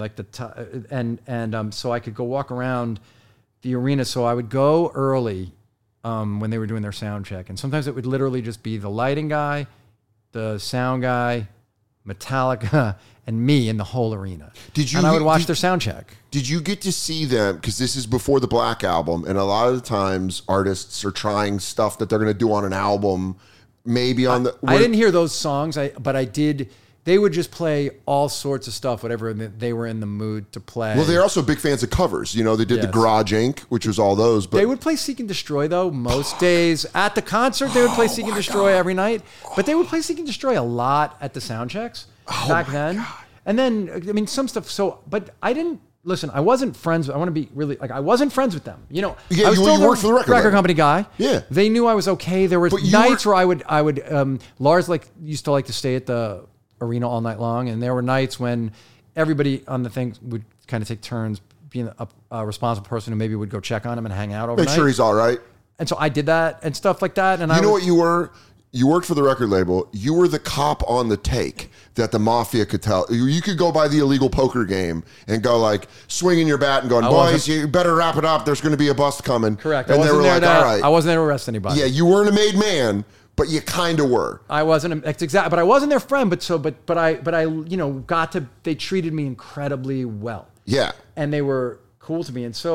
A: I could go walk around the arena. So I would go early when they were doing their sound check, and sometimes it would literally just be the lighting guy, the sound guy, Metallica, and me in the whole arena. I would watch their sound check.
B: Did you get to see them? Because this is before the Black Album, and a lot of the times artists are trying stuff that they're going to do on an album, maybe on the...
A: I didn't hear those songs, but I did... They would just play all sorts of stuff, whatever they were in the mood to play.
B: Well, they're also big fans of covers. They did the Garage Inc., which was all those. But
A: they would play Seek and Destroy, though, most days. At the concert, they would play Seek and Destroy every night. But they would play Seek and Destroy a lot at the sound checks back then. God. And then, I mean, some stuff. But I didn't... Listen, I wasn't friends. I want to be really... I wasn't friends with them. I was still
B: you worked for the record
A: company guy.
B: Yeah.
A: They knew I was okay. There were nights where I would... Lars used to like to stay at the arena all night long, and there were nights when everybody on the thing would kind of take turns being a responsible person who maybe would go check on him and hang out overnight.
B: Make sure he's all right.
A: And so I did that and stuff like that. And
B: what you were? You worked for the record label. You were the cop on the take that the mafia could tell. You could go by the illegal poker game and go like swinging your bat and going, boys, you better wrap it up. There's going to be a bust coming.
A: Correct.
B: And they were like, all right.
A: I wasn't there to arrest anybody.
B: Yeah, you weren't a made man, but you kind of were.
A: I wasn't. But I wasn't their friend. But I got to. They treated me incredibly well.
B: Yeah.
A: And they were cool to me. And so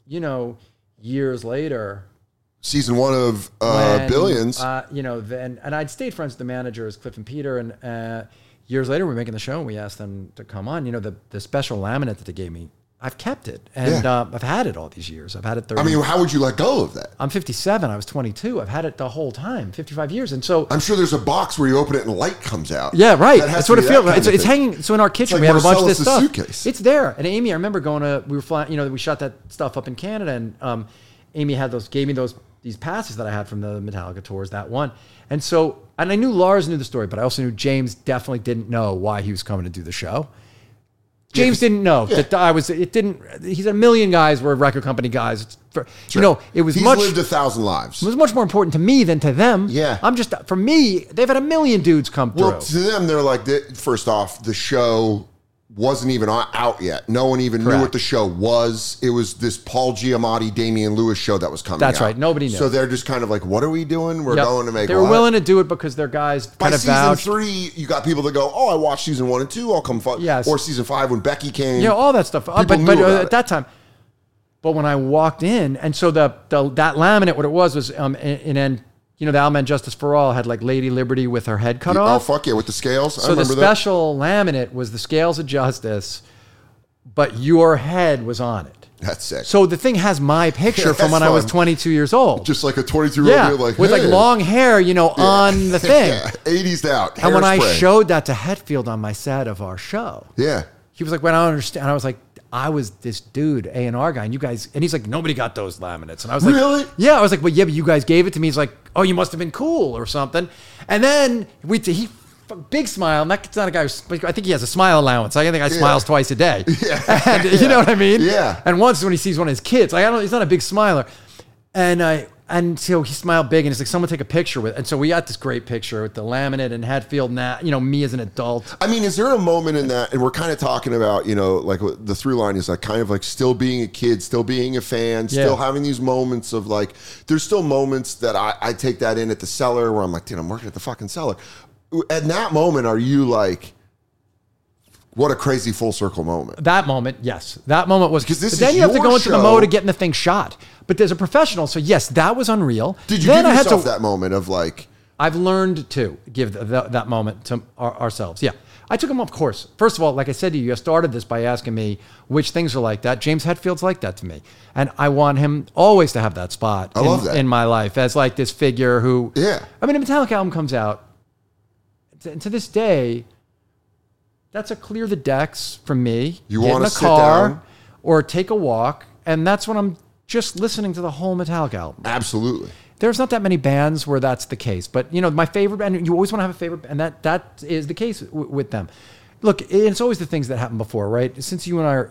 A: years later,
B: season 1 of
A: when,
B: Billions.
A: Then I'd stayed friends with the managers, Cliff and Peter, and years later we're making the show and we asked them to come on. The special laminate that they gave me, I've kept it, and I've had it all these years. I've had it 30.
B: I mean, how would you let go of that?
A: I'm 57. I was 22. I've had it the whole time, 55 years, and so
B: I'm sure there's a box where you open it and light comes out.
A: Yeah, right. That's what it feels like. It's hanging. So in our kitchen,
B: like
A: we have a bunch of this
B: Marcellus'
A: stuff.
B: suitcase.
A: It's there. And Amy, I remember we were flying. We shot that stuff up in Canada, and Amy gave me these passes that I had from the Metallica tours. That one, and I knew Lars knew the story, but I also knew James definitely didn't know why he was coming to do the show. James didn't know that I was. It didn't. He's a million guys. We're record company guys. It was
B: He's
A: much.
B: lived 1,000 lives.
A: It was much more important to me than to them.
B: Yeah.
A: For me, they've had a million dudes come through.
B: Well, to them, they're like, first off, the show wasn't even out yet. No one even knew what the show was. It was this Paul Giamatti, Damian Lewis show that was coming out.
A: That's right. Nobody knew.
B: So they're just kind of like, what are we doing? We're going to make
A: They were willing to do it because their guys kind of vouched.
B: By season 3, you got people that go, I watched season 1 and 2. I'll come fun.
A: Yes.
B: Or season 5 when Becky came.
A: All that stuff. But at that time, but when I walked in, and so that laminate, what it was the Alman Justice for All had like Lady Liberty with her head cut off.
B: Oh, fuck yeah, with the scales.
A: So the special laminate was the Scales of Justice, but your head was on it.
B: That's sick.
A: So the thing has my picture from when I was 22 years old.
B: Just like a 22-year-old
A: with like long hair, on the thing.
B: 80s out.
A: And when I showed that to Hetfield on my set of our show, he was like, "Well, I don't understand." And I was like, I was this dude, A&R guy, and you guys, and he's like, nobody got those laminates. And I was like,
B: really?
A: Yeah. I was like, well, yeah, but you guys gave it to me. He's like, oh, you must have been cool or something. And then he big smile. And that's not a guy I think he has a smile allowance. I think I smiles twice a day. And you know what I mean?
B: Yeah.
A: And once when he sees one of his kids, he's not a big smiler. And so he smiled big, and he's like, someone take a picture with it. And so we got this great picture with the laminate and Hatfield, me as an adult.
B: I mean, is there a moment in that, and we're kind of talking about, like the through line is like kind of like still being a kid, still being a fan, still having these moments of like, there's still moments that I take that in at the cellar where I'm like, dude, I'm working at the fucking cellar. At that moment, are you like, what a crazy full circle moment?
A: That moment, yes. That moment was,
B: because
A: then you have to go into the mode of getting the thing shot. But there's a professional, so yes, that was unreal.
B: Did you give yourself that moment of like...
A: I've learned to give that moment to ourselves, yeah. I took him, of course. First of all, like I said to you, I started this by asking me which things are like that. James Hetfield's like that to me. And I want him always to have that spot in my life as like this figure who...
B: Yeah.
A: I mean, a Metallica album comes out, to this day... That's a clear the decks from me.
B: You
A: want
B: to
A: sit down,
B: get in a car
A: or take a walk, and that's when I'm just listening to the whole Metallica album.
B: Absolutely.
A: There's not that many bands where that's the case, but my favorite band, you always want to have a favorite, and that is the case with them. Look, it's always the things that happened before, right? Since you and I are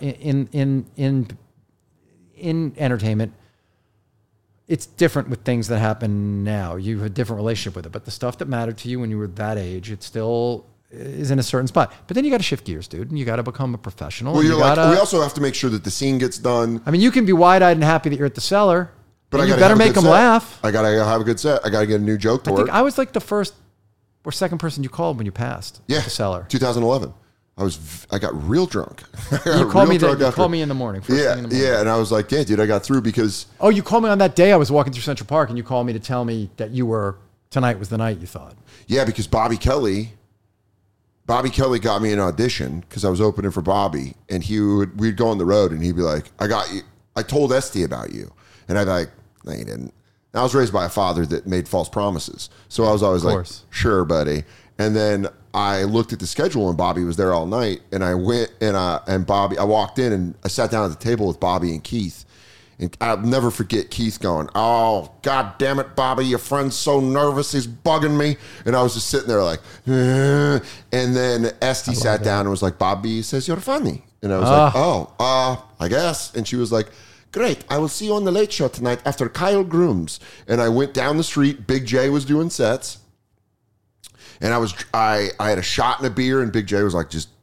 A: in entertainment, it's different with things that happen now. You have a different relationship with it, but the stuff that mattered to you when you were that age, it still is in a certain spot. But then you got to shift gears, dude, and you got to become a professional.
B: Well, we also have to make sure that the scene gets done.
A: I mean, you can be wide-eyed and happy that you're at the cellar, but you better make them
B: set.
A: laugh.
B: I got to have a good set. I got to get a new joke to work.
A: I was like the first or second person you called when you passed at the cellar.
B: 2011. I got real drunk.
A: You called me in the morning. First thing in the morning.
B: Yeah, and I was like, yeah, dude, I got through because...
A: Oh, you called me on that day I was walking through Central Park, and you called me to tell me that tonight was the night you thought. Yeah,
B: because Bobby Kelly got me an audition because I was opening for Bobby, and we'd go on the road, and he'd be like, I got you. I told Esty about you. And I'd be like, no, you didn't. And I was raised by a father that made false promises. So I was always like, sure, buddy. And then I looked at the schedule, and Bobby was there all night. And I went, and Bobby, I walked in, and I sat down at the table with Bobby and Keith. And I'll never forget Keith going, oh, God damn it, Bobby, your friend's so nervous, he's bugging me. And I was just sitting there like, and then Esty sat down and was like, Bobby says you're funny. And I was like, I guess. And she was like, great, I will see you on the Late Show tonight after Kyle Grooms. And I went down the street, Big J was doing sets. And I had a shot and a beer, and Big J was like, just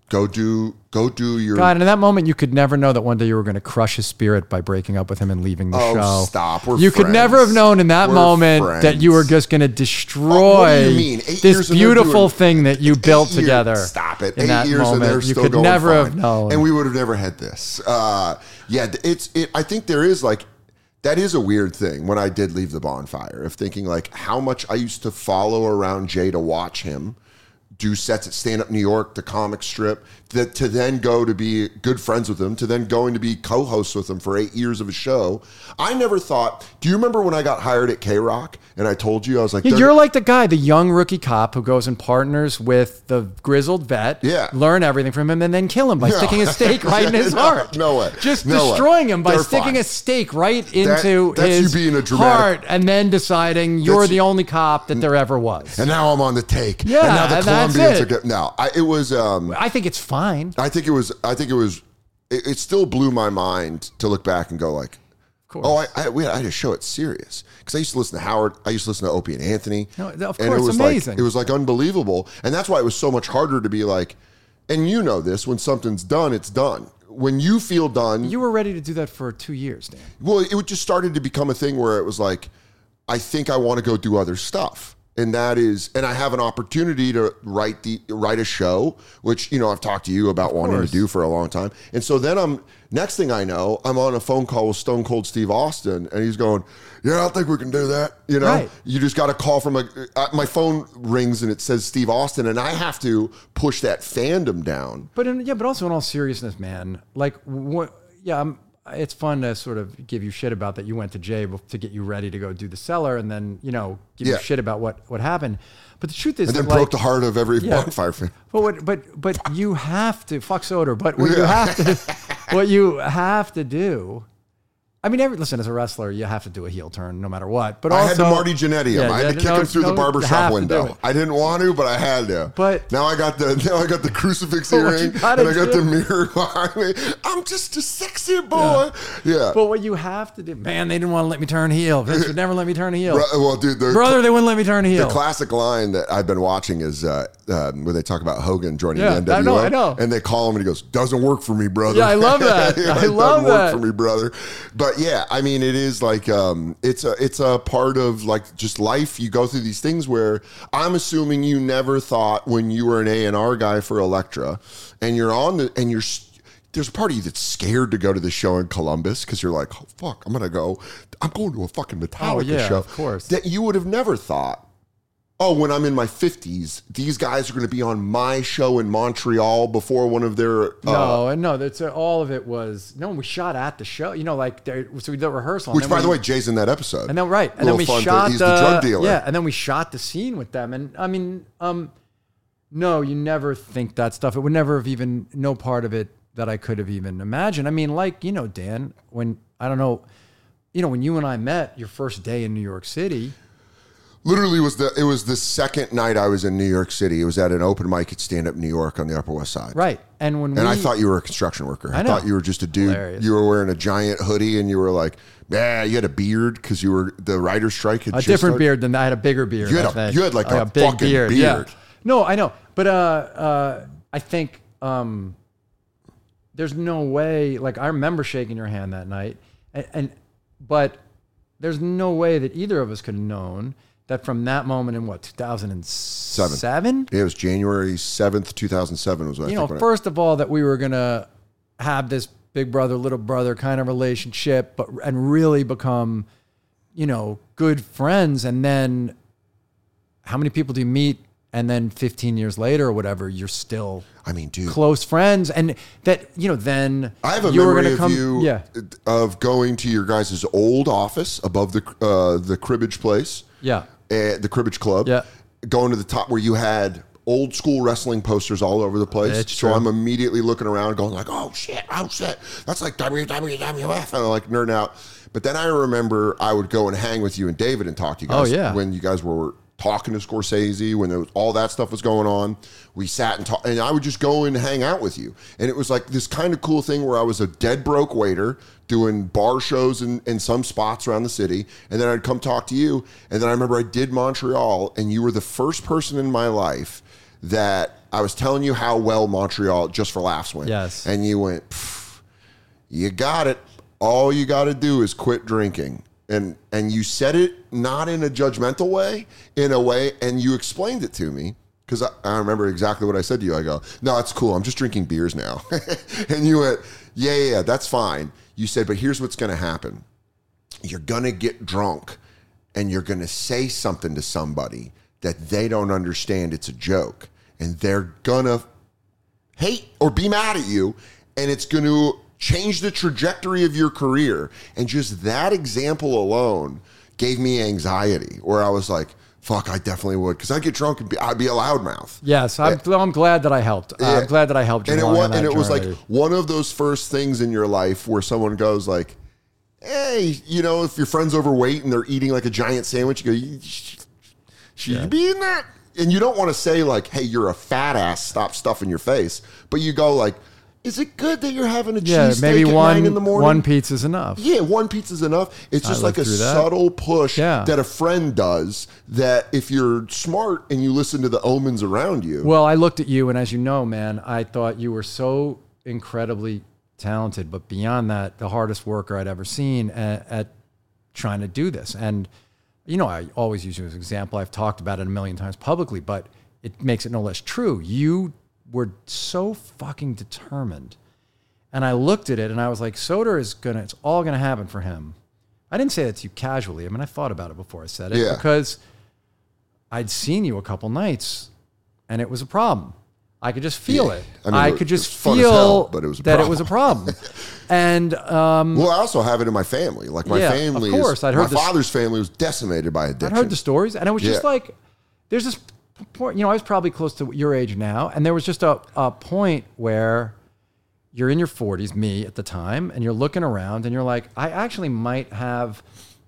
B: Go do your.
A: God, and in that moment, you could never know that one day you were going to crush his spirit by breaking up with him and leaving the show.
B: Stop. We're
A: you
B: friends.
A: could never have known in that moment that you were just going to destroy
B: what do you mean? 8
A: this
B: years and they're
A: beautiful
B: doing-
A: thing that you built
B: 8 years.
A: together.
B: Stop it.
A: In
B: 8
A: that
B: years
A: moment,
B: and they're
A: you
B: still
A: could
B: going
A: never
B: fine.
A: have known.
B: And we would have never had this. I think there is like, that is a weird thing when I did leave the bonfire of thinking like how much I used to follow around Jay to watch him do sets at Stand Up New York, the comic strip, to then go to be good friends with him, to then going to be co-hosts with him for 8 years of a show. I never thought, do you remember when I got hired at K-Rock and I told you, I was like,
A: You're like the guy, the young rookie cop who goes and partners with the grizzled vet, learn everything from him, and then kill him by sticking a stake right in his heart.
B: No way.
A: Just
B: No
A: destroying
B: way.
A: him by
B: They're
A: sticking
B: fine.
A: a stake right into
B: that's
A: his
B: you being a dramatic-
A: heart, and then deciding you're
B: That's-
A: the only cop that there ever was.
B: And now I'm on the take.
A: Yeah,
B: and now the
A: and that's
B: Colombians
A: it.
B: are getting. No, it was.
A: I think it's fine.
B: I think it was. It still blew my mind to look back and go like, oh, I had a show at Sirius because I used to listen to Howard. I used to listen to Opie and Anthony.
A: No, of
B: and
A: course,
B: it was
A: amazing.
B: Like, it was like unbelievable, and that's why it was so much harder to be like. And you know this: when something's done, it's done. When you feel done,
A: You were ready to do that for 2 years, Dan.
B: well, it just started to become a thing where it was like, I think I want to go do other stuff. And that is, and I have an opportunity to write a show, which, you know, I've talked to you about wanting to do for a long time. And so then next thing I know, I'm on a phone call with Stone Cold Steve Austin, and he's going, yeah, I think we can do that. You know,
A: Right.
B: You just got a call from my phone rings and it says Steve Austin, and I have to push that fandom down.
A: But but also in all seriousness, man, like it's fun to sort of give you shit about that you went to Jay to get you ready to go do the Cellar, and then give you shit about what happened. But the truth is,
B: And then
A: that,
B: broke the heart of every bonfire fan.
A: But you have to fuck Soder. But what you have to do. I mean, listen, as a wrestler, you have to do a heel turn no matter what. But
B: I
A: also,
B: had to Marty Jannetty him. I had to kick him through the barbershop window. I didn't want to, but I had to.
A: But
B: now I got the crucifix
A: But what
B: earring,
A: you
B: and
A: gotta
B: I got
A: do-
B: the mirror behind me. I'm just a sexy boy. Yeah.
A: But what you have to do, man, they didn't want to let me turn heel. Vince would never let me turn heel.
B: Well, dude,
A: Brother, they wouldn't let me turn heel.
B: The classic line that I've been watching is when they talk about Hogan joining the NWO.
A: I know.
B: And they call him and he goes, "Doesn't work for me, brother."
A: Yeah, I love that. I love
B: Doesn't work
A: that.
B: for me, brother. But yeah, I mean, it is like it's a part of like just life. You go through these things where I'm assuming you never thought when you were an A&R guy for Elektra, and there's a part of you that's scared to go to the show in Columbus because you're like, oh, fuck, I'm going to a fucking Metallica show.
A: Of course.
B: That you would have never thought, oh, when I'm in my 50s, these guys are going to be on my show in Montreal before one of their...
A: No, that's all of it was... No, we shot at the show. So we did rehearsal.
B: which, by the way, Jay's in that episode.
A: And then, right. And then we shot
B: he's the drug dealer.
A: Yeah, and then we shot the scene with them. And, I mean, no, you never think that stuff. It would never have even... No part of it that I could have even imagined. I mean, like, Dan, when... I don't know... when you and I met your first day in New York City...
B: Literally, it was the second night I was in New York City. It was at an open mic at Stand Up New York on the Upper West Side.
A: Right. And
B: I thought you were a construction worker. I thought you were just a dude.
A: Hilarious.
B: You were wearing a giant hoodie and you were like, yeah, you had a beard because you were the writer's strike had
A: a
B: just
A: different
B: started.
A: beard than that. I had a bigger beard.
B: You had like a
A: big
B: fucking beard.
A: Yeah. No, I know. But I think there's no way, like I remember shaking your hand that night, but there's no way that either of us could have known that from that moment in 2007?
B: Yeah, it was January 7th, 2007 was what I think.
A: First of all, that we were going to have this big brother, little brother kind of relationship, and really become, good friends. And then how many people do you meet? And then 15 years later or whatever, you're still
B: dude,
A: close friends. And that, then
B: I have a
A: you were
B: memory
A: gonna
B: of you of going to your guys' old office above the cribbage place.
A: Yeah.
B: The cribbage club.
A: Yeah.
B: Going to the top where you had old school wrestling posters all over the place.
A: It's
B: so
A: true.
B: I'm immediately looking around going like, oh shit. That's like WWF. And I'm like nerding out. But then I remember I would go and hang with you and David and talk to you guys when you guys were talking to Scorsese, when there was, all that stuff was going on. We sat and talked, and I would just go and hang out with you. And it was like this kind of cool thing where I was a dead broke waiter doing bar shows in some spots around the city. And then I'd come talk to you. And then I remember I did Montreal, and you were the first person in my life that I was telling you how well Montreal Just for Laughs went.
A: Yes.
B: And you went, you got it. All you got to do is quit drinking. And you said it not in a judgmental way, in a way, and you explained it to me. Because I remember exactly what I said to you. I go, no, it's cool. I'm just drinking beers now. And you went, yeah, that's fine. You said, but here's what's going to happen. You're going to get drunk and you're going to say something to somebody that they don't understand. It's a joke. And they're going to hate or be mad at you. And it's going to change the trajectory of your career. And just that example alone gave me anxiety where I was like, fuck, I definitely would. Because I'd get drunk and I'd be a loudmouth.
A: Yes, I'm glad that I helped. I'm glad that I helped you.
B: And it was like one of those first things in your life where someone goes like, hey, you know, if your friend's overweight and they're eating like a giant sandwich, you go, should you be in that? And you don't want to say like, hey, you're a fat ass, stop stuffing your face. But you go like, is it good that you're having a cheesesteak
A: maybe
B: at 9 in the morning?
A: One pizza's enough.
B: Yeah, one pizza's enough. It's just like a subtle push that a friend does that if you're smart and you listen to the omens around you.
A: Well, I looked at you, and as you know, man, I thought you were so incredibly talented, but beyond that, the hardest worker I'd ever seen at trying to do this. And, you know, I always use you as an example. I've talked about it a million times publicly, but it makes it no less true. You were so fucking determined. And I looked at it and I was like, Soder it's all gonna happen for him. I didn't say that to you casually. I mean, I thought about it before I said it because I'd seen you a couple nights and it was a problem. I could just feel it. I mean, I could just feel
B: but it was
A: that it was a problem. And
B: well, I also have it in my family. Like my family,
A: of course, my
B: father's family was decimated by addiction.
A: I'd heard the stories, and it was just like, there's this point. You know, I was probably close to your age now, and there was just a point where you're in your 40s, me at the time, and you're looking around, and you're like, I might have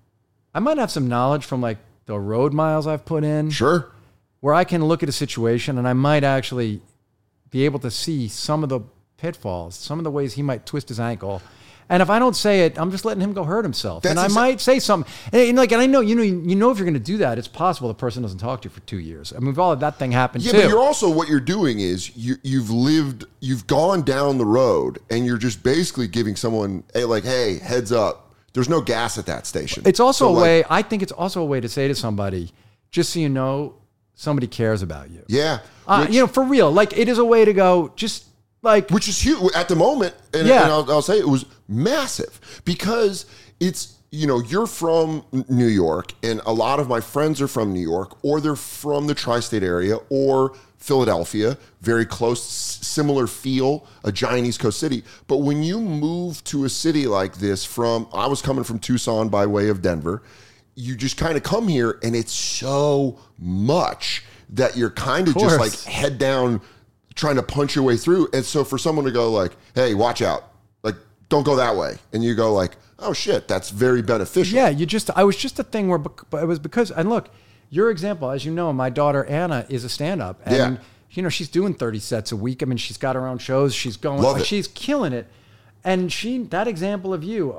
A: some knowledge from like the road miles I've put in,
B: sure,
A: where I can look at a situation, and I might actually be able to see some of the pitfalls, some of the ways he might twist his ankle. And if I don't say it, I'm just letting him go hurt himself. I might say something. And I know, if you're going to do that, it's possible the person doesn't talk to you for 2 years. I mean, we've all had that thing happen too.
B: Yeah, but you're also, what you're doing is you've gone down the road and you're just basically giving someone, hey, heads up. There's no gas at that station.
A: It's also way, I think it's also a way to say to somebody, just so you know, somebody cares about you.
B: Yeah.
A: For real. Like, it is a way to go, just like,
B: which is huge at the moment. And I'll say it was massive because it's, you're from New York and a lot of my friends are from New York, or they're from the tri-state area or Philadelphia, very close, similar feel, a giant East Coast city. But when you move to a city like this I was coming from Tucson by way of Denver, you just kind of come here and it's so much that you're kind of just like head down trying to punch your way through. And so for someone to go like, hey, watch out, like, don't go that way. And you go like, oh shit, that's very beneficial.
A: Yeah. I was just a thing where it was because, and look, your example, as you know, my daughter Anna is a stand-up and she's doing 30 sets a week. I mean, she's got her own shows. She's going, she's killing it. And that example of you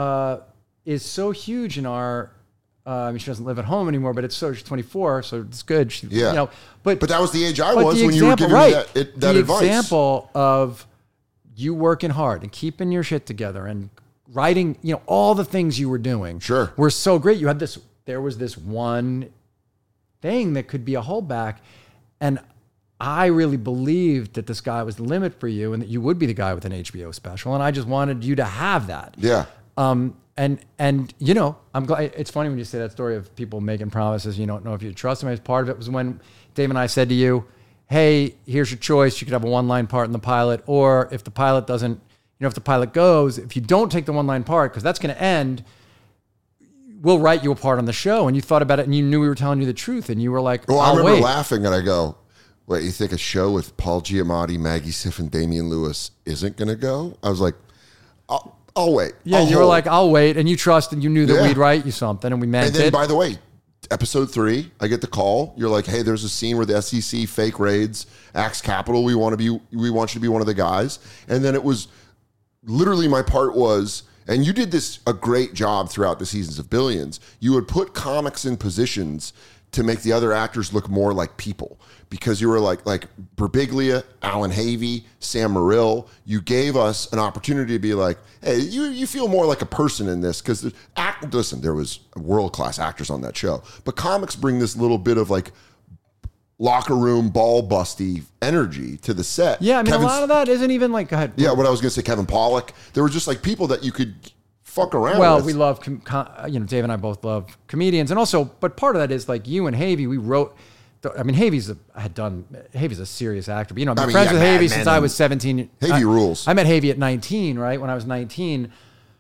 A: is so huge in our, I mean, she doesn't live at home anymore, but she's 24, so it's good. But
B: that was the age I was when you were giving me that advice.
A: The example of you working hard and keeping your shit together and writing, all the things you were doing were so great. There was this one thing that could be a holdback, and I really believed that the sky was the limit for you and that you would be the guy with an HBO special, and I just wanted you to have that.
B: Yeah.
A: And I'm glad. It's funny when you say that story of people making promises you don't know if you trust them. As part of it was when Dave and I said to you, hey, here's your choice. You could have a one-line part in the pilot, or if the pilot doesn't, if the pilot goes, if you don't take the one-line part, because that's going to end, we'll write you a part on the show. And you thought about it and you knew we were telling you the truth. And you were like,
B: I remember laughing and I go, wait, you think a show with Paul Giamatti, Maggie Siff, and Damian Lewis isn't going to go? I was like, I'll wait.
A: Yeah, you were like, I'll wait. And you trusted, and you knew that we'd write you something, and we meant it.
B: And then, by the way, episode 3, I get the call. You're like, hey, there's a scene where the SEC fake raids Axe Capital. We want you to be one of the guys. And then it was literally my part was, and you did a great job throughout the seasons of Billions. You would put comics in positions to make the other actors look more like people, because you were like Birbiglia, Alan Havey, Sam Morrill. You gave us an opportunity to be like, hey, you feel more like a person in this, because listen, there was world-class actors on that show, but comics bring this little bit of like locker room ball busty energy to the set.
A: Yeah, I mean, a lot of that isn't even like, go ahead.
B: Yeah, what I was going to say, Kevin Pollak. There were just like people that you could fuck around with.
A: Well, we love, Dave and I both love comedians. And also, but part of that is like you and Havey, we wrote, I mean, Havey's a serious actor. But, I've been friends with Havey since I was 17.
B: Havey rules.
A: I met Havey at 19, right? When I was 19.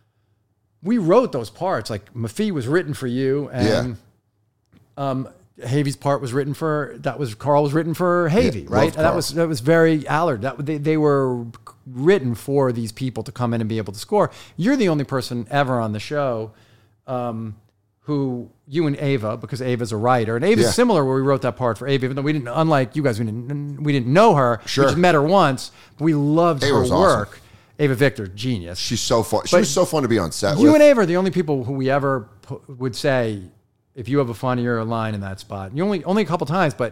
A: We wrote those parts. Like, Maffei was written for you. And Havey's part was written for, Carl was written for Havey, right? And that was very Allard. They were written for these people to come in and be able to score. You're the only person ever on the show who, you and Ava, because Ava's a writer, and Ava's similar where we wrote that part for Ava, even though we didn't, unlike you guys, we didn't know her.
B: Sure.
A: We just met her once, but we loved her work.
B: Awesome.
A: Ava Victor, genius.
B: She's so fun. She was so fun to be on set with.
A: You and Ava are the only people who we ever would say, if you have a funnier line in that spot. You only a couple times, but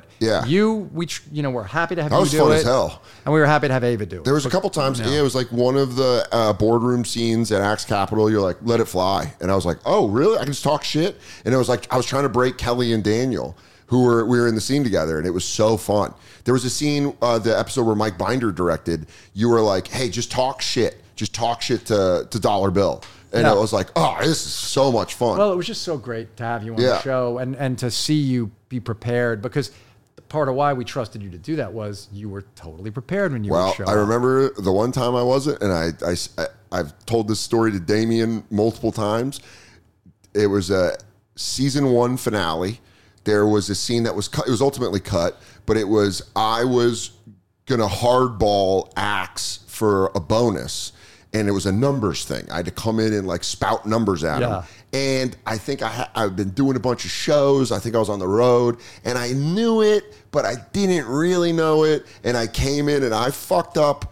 A: we're happy to have you do it. That was
B: fun as hell.
A: And we were happy to have Ava do it.
B: There was a couple times, it was like one of the boardroom scenes at Axe Capital. You're like, let it fly. And I was like, oh, really? I can just talk shit? And it was like, I was trying to break Kelly and Daniel, we were in the scene together, and it was so fun. There was a scene, the episode where Mike Binder directed. You were like, hey, just talk shit. Just talk shit to Dollar Bill. And it was like, oh, this is so much fun.
A: Well, it was just so great to have you on the show and to see you be prepared, because part of why we trusted you to do that was you were totally prepared when you were showing.
B: I remember the one time I wasn't, and I've told this story to Damien multiple times. It was a season 1 finale. There was a scene that was cut. It was ultimately cut, but I was going to hardball Axe for a bonus. And it was a numbers thing. I had to come in and like spout numbers at him. And I think I've been doing a bunch of shows. I think I was on the road, and I knew it, but I didn't really know it. And I came in and I fucked up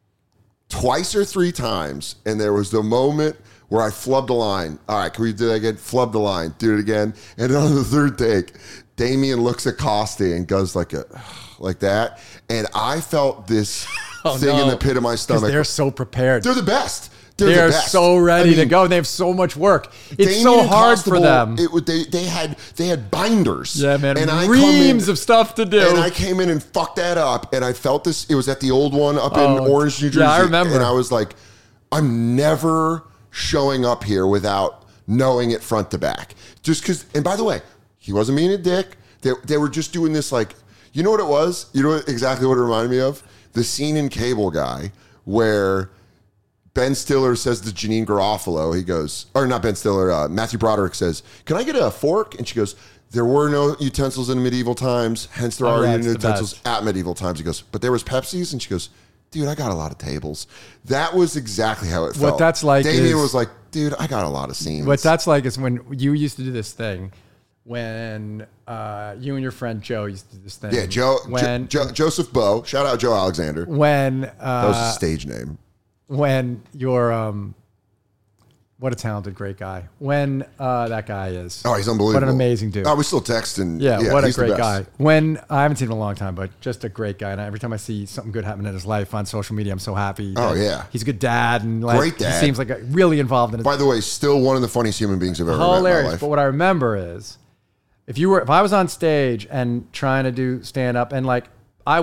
B: twice or 3 times. And there was the moment where I flubbed a line. All right, can we do that again? Flubbed the line. Do it again. And on the 3rd take, Damien looks at Costi and goes like that. And I felt this thing in the pit of my stomach.
A: They're so prepared.
B: They're the best.
A: They're so ready to go. They have so much work. It's so hard for them.
B: They had binders.
A: Yeah, man. And reams of stuff to do.
B: And I came in and fucked that up. And I felt this. It was at the old one up in Orange, New Jersey.
A: Yeah, I remember.
B: And I was like, I'm never showing up here without knowing it front to back. Just because. And by the way, he wasn't being a dick. They were just doing this like, you know what it was? You know exactly what it reminded me of? The scene in Cable Guy where Ben Stiller says to Janine Garofalo, he goes, or not Ben Stiller, Matthew Broderick says, can I get a fork? And she goes, there were no utensils in medieval times, hence there are no utensils at medieval times. He goes, but there was Pepsi's? And she goes, dude, I got a lot of tables. That was exactly how it felt.
A: What that's like
B: Damien was like, dude, I got a lot of scenes.
A: What that's like is when you used to do this thing, when you and your friend Joe used to do this thing.
B: Yeah, Joseph Bowe. Shout out Joe Alexander.
A: When
B: that was his stage name.
A: When you're what a talented, great guy. When that guy is.
B: Oh, he's unbelievable.
A: What an amazing dude.
B: Oh, we still text and
A: yeah, what a great guy. When I haven't seen him in a long time, but just a great guy. And every time I see something good happen in his life on social media, I'm so happy.
B: Oh yeah,
A: he's a good dad and like
B: great dad.
A: He seems like really involved in it.
B: By the way, still one of the funniest human beings I've ever met in my life.
A: But what I remember is if I was on stage and trying to do stand up, and like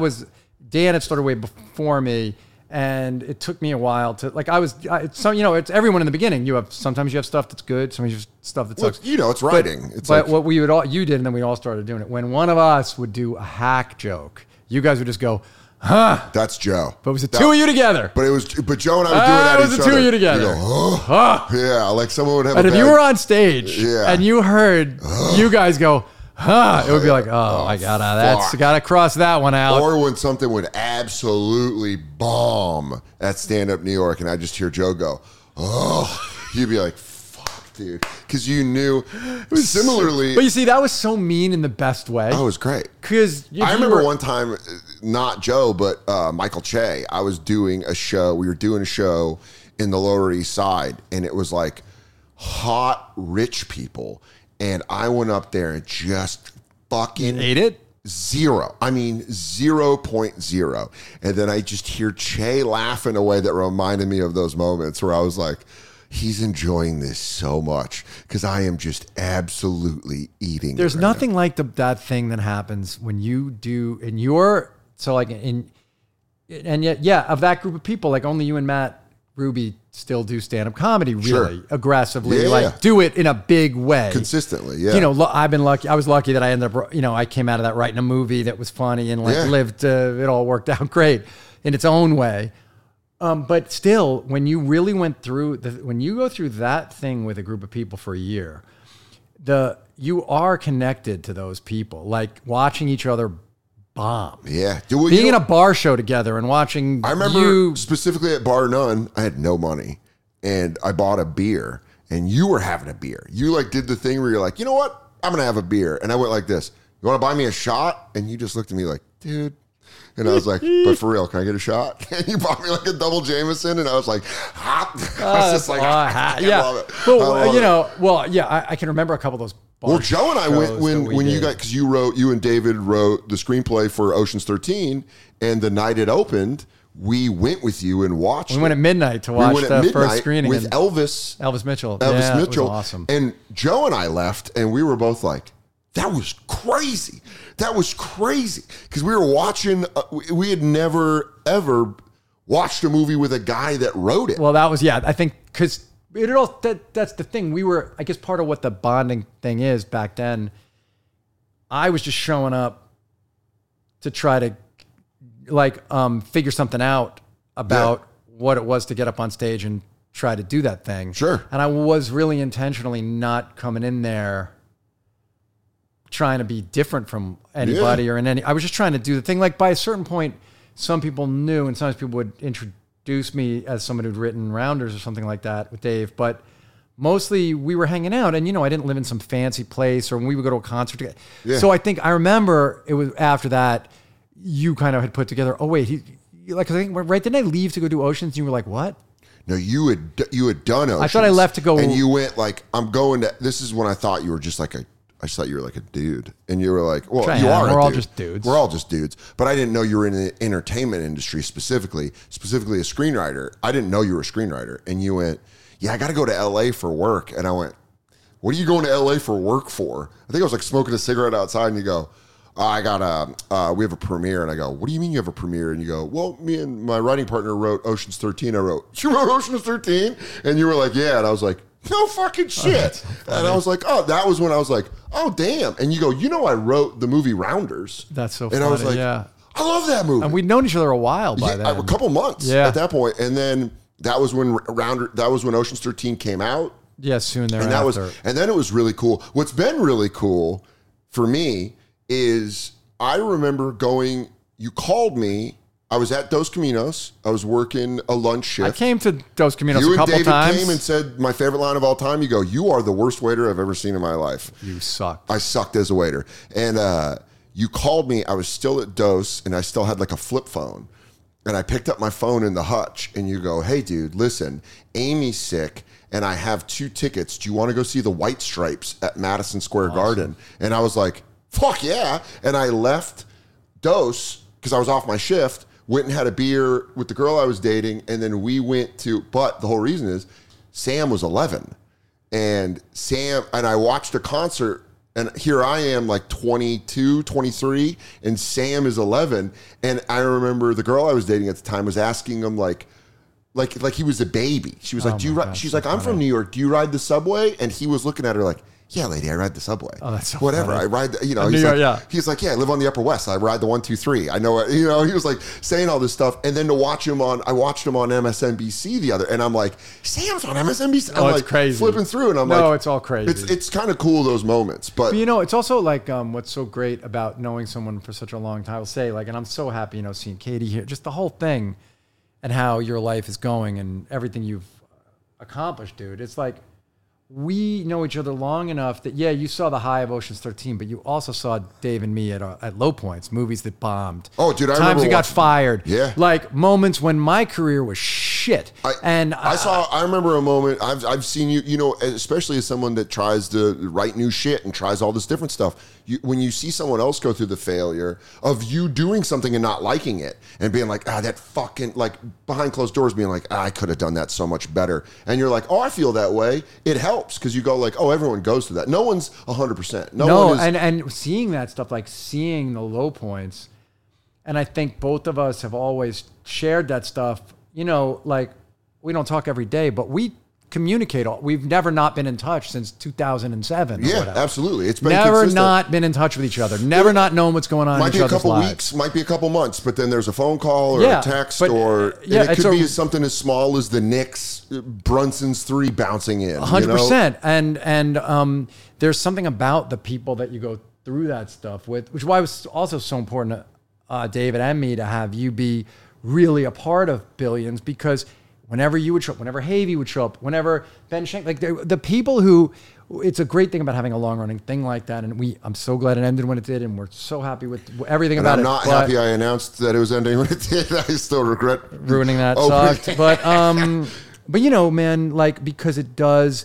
A: Dan had started way before me. And it took me a while to it's everyone in the beginning. Sometimes you have stuff that's good, sometimes you have stuff that sucks.
B: It's writing.
A: But what you did, and then we all started doing it. When one of us would do a hack joke, you guys would just go, huh?
B: That's Joe.
A: But it was the two of you together.
B: But Joe and I would do it at each other.
A: It was the two of you together.
B: You go, huh? Yeah, like someone would have.
A: And if you were on stage and you heard you guys go, huh? It would be like, I gotta cross that one out.
B: Or when something would absolutely bomb at Stand Up New York, and I just hear Joe go, you'd be like, fuck, dude, because you knew. Similarly,
A: but you see, that was so mean in the best way.
B: Oh, it was great.
A: Because
B: I remember one time, not Joe, but Michael Che. I was doing a show. We were doing a show in the Lower East Side, and it was like hot rich people. And I went up there and just fucking
A: Ate it?
B: zero. I mean, 0.0. And then I just hear Che laugh in a way that reminded me of those moments where I was like, he's enjoying this so much because I am just absolutely eating.
A: There's
B: it right
A: nothing like that thing that happens when you do, and you're, so like and yet, yeah, of that group of people, like only you and Matt Ruby still do stand-up comedy really aggressively,
B: Yeah.
A: like do it in a big way.
B: consistently. Yeah.
A: You know, I've been lucky. I was lucky that I ended up, you know, I came out of that writing a movie that was funny and like lived, it all worked out great in its own way. But still, when you really went through, when you go through that thing with a group of people for a year, you are connected to those people, like watching each other bomb.
B: Yeah.
A: Being in a bar show together and watching
B: I remember
A: you.
B: specifically at Bar None, I had no money and I bought a beer and you were having a beer. You like did the thing where you're like, you know what? I'm going to have a beer. And I went like this, you want to buy me a shot? And you just looked at me like, dude. And I was like, but for real, can I get a shot? And you bought me like a double Jameson. And I was like, I was just like, I love it.
A: But, you know, well, yeah, I can remember a couple of those bar
B: Well, Joe and I went when you
A: did.
B: got, because you and David wrote the screenplay for Ocean's 13, and the night it opened, we went with you and watched.
A: We went at midnight to watch the first screening
B: with
A: and
B: Elvis
A: Mitchell.
B: Elvis Mitchell.
A: It was awesome.
B: And Joe and I left, and we were both like, that was crazy. That was crazy. Because we were watching, we had never, ever watched a movie with a guy that wrote it.
A: Well, that was, I think, because that's the thing. We were, I guess, part of what the bonding thing is back then. I was just showing up to try to, like, figure something out about what it was to get up on stage and try to do that thing.
B: Sure.
A: And I was really intentionally not coming in there trying to be different from anybody or in any. I was just trying to do the thing. Like by a certain point, some people knew, and sometimes people would introduce me as someone who'd written Rounders or something like that with Dave. But mostly we were hanging out, and I didn't live in some fancy place, or when we would go to a concert together. Yeah. So I think I remember it was after that you kind of had put together. Oh wait, I think right, didn't I leave to go do Oceans? And you were like, what?
B: No, you had done Oceans.
A: I thought I left to go,
B: and you went like, I'm going to. This is when I thought you were just like I just thought you were like a dude, and you were like, well, you are.
A: We're all just dudes.
B: We're all just dudes. But I didn't know you were in the entertainment industry specifically a screenwriter. I didn't know you were a screenwriter, and you went, yeah, I got to go to LA for work, and I went, what are you going to LA for work for? I think I was like smoking a cigarette outside, and you go, I got we have a premiere, and I go, what do you mean you have a premiere? And you go, well, me and my writing partner wrote Ocean's 13. I wrote, you wrote Ocean's 13? And you were like, yeah, and I was like, no fucking shit. So and I was like, oh, that was when I was like, oh, damn. And you go, I wrote the movie Rounders.
A: That's so
B: and
A: funny.
B: I was like, I love that movie.
A: And we'd known each other a while by then.
B: A couple months at that point. And then that was when Ocean's 13 came out.
A: Yeah, soon thereafter.
B: And then it was really cool. What's been really cool for me is I remember you called me. I was at Dos Caminos. I was working a lunch shift.
A: I came to Dos Caminos
B: you
A: a couple
B: and David
A: times.
B: Came and said my favorite line of all time. You go, you are the worst waiter I've ever seen in my life.
A: You sucked.
B: I sucked as a waiter. And you called me. I was still at Dos, and I still had like a flip phone. And I picked up my phone in the hutch, and you go, hey, dude, listen, Amy's sick, and I have 2 tickets. Do you want to go see the White Stripes at Madison Square Garden? And I was like, fuck yeah. And I left Dos because I was off my shift, went and had a beer with the girl I was dating, and then we went to, but the whole reason is Sam was 11. And I watched a concert, and here I am like 22, 23, and Sam is 11. And I remember the girl I was dating at the time was asking him like he was a baby. She was like, "Do you ride?" She's like, "I'm from New York. Do you ride the subway?" And he was looking at her like, "Yeah, lady, I ride the subway.
A: Oh, that's so
B: whatever.
A: funny.
B: I ride. He's
A: New
B: like,
A: York,
B: he's like, yeah, I live on the Upper West. I ride the 123. I know it. He was like saying all this stuff, and then I watched him on MSNBC the other, and I'm like, Sam's on MSNBC. I'm
A: it's
B: like
A: crazy.
B: flipping through, and I'm like,
A: no, it's all crazy.
B: It's kind of cool those moments, but
A: it's also like what's so great about knowing someone for such a long time. I'll say and I'm so happy, seeing Katie here, just the whole thing, and how your life is going and everything you've accomplished, dude. It's like we know each other long enough that, you saw the high of Ocean's 13, but you also saw Dave and me at low points, movies that bombed.
B: Oh, dude, I
A: times
B: remember
A: we got fired.
B: Yeah.
A: Like moments when my career was shit. shit.
B: I remember a moment. I've seen you. You know, especially as someone that tries to write new shit and tries all this different stuff. When you see someone else go through the failure of you doing something and not liking it and being like, that fucking, like behind closed doors, being like, I could have done that so much better. And you're like, oh, I feel that way. It helps because you go like, oh, everyone goes through that. No one's 100%. No one is.
A: And seeing that stuff, like seeing the low points. And I think both of us have always shared that stuff. You know, like we don't talk every day, but we communicate. We've never not been in touch since 2007.
B: Yeah, absolutely. It's been
A: never
B: consistent.
A: Not been in touch with each other. Never not known what's going on.
B: Might
A: in
B: be
A: each
B: a couple
A: lives.
B: weeks, might be a couple months, but then there's a phone call or a text, and it could be something as small as the Knicks, Brunson's 3 bouncing in.
A: 100%. And there's something about the people that you go through that stuff with, which is why it was also so important to David and me to have you be really a part of Billions, because whenever you would show up, whenever Havey would show up, whenever Ben Shank, like the people who, it's a great thing about having a long running thing like that. And I'm so glad it ended when it did. And we're so happy with everything about it.
B: I'm not happy I announced that it was ending when it did. I still regret
A: ruining that. Sucked. But you know, man, like, because it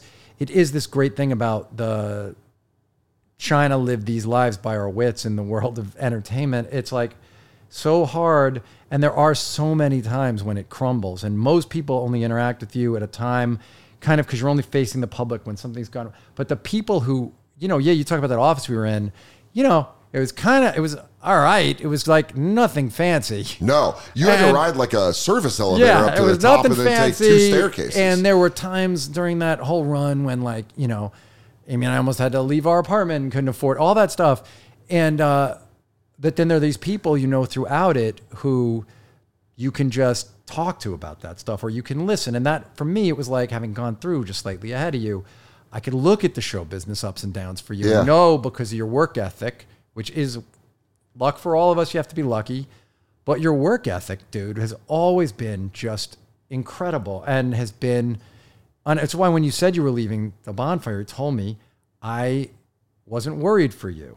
A: is this great thing about the trying to live these lives by our wits in the world of entertainment. It's like so hard. And there are so many times when it crumbles, and most people only interact with you at a time kind of because you're only facing the public when something's gone. But the people who, you know, you talk about that office we were in, you know, it was all right. It was like nothing fancy.
B: No, you had to ride like a service elevator up to the top and then take 2 staircases.
A: And there were times during that whole run when, like, you know, I mean, I almost had to leave our apartment and couldn't afford all that stuff. And, but then there are these people, you know, throughout it who you can just talk to about that stuff, or you can listen. And that, for me, it was like having gone through just slightly ahead of you. I could look at the show business ups and downs for you.
B: Yeah.
A: Know because of your work ethic, which is luck for all of us. You have to be lucky. But your work ethic, dude, has always been just incredible and has been... It's why when you said you were leaving the Bonfire, you told me I wasn't worried for you.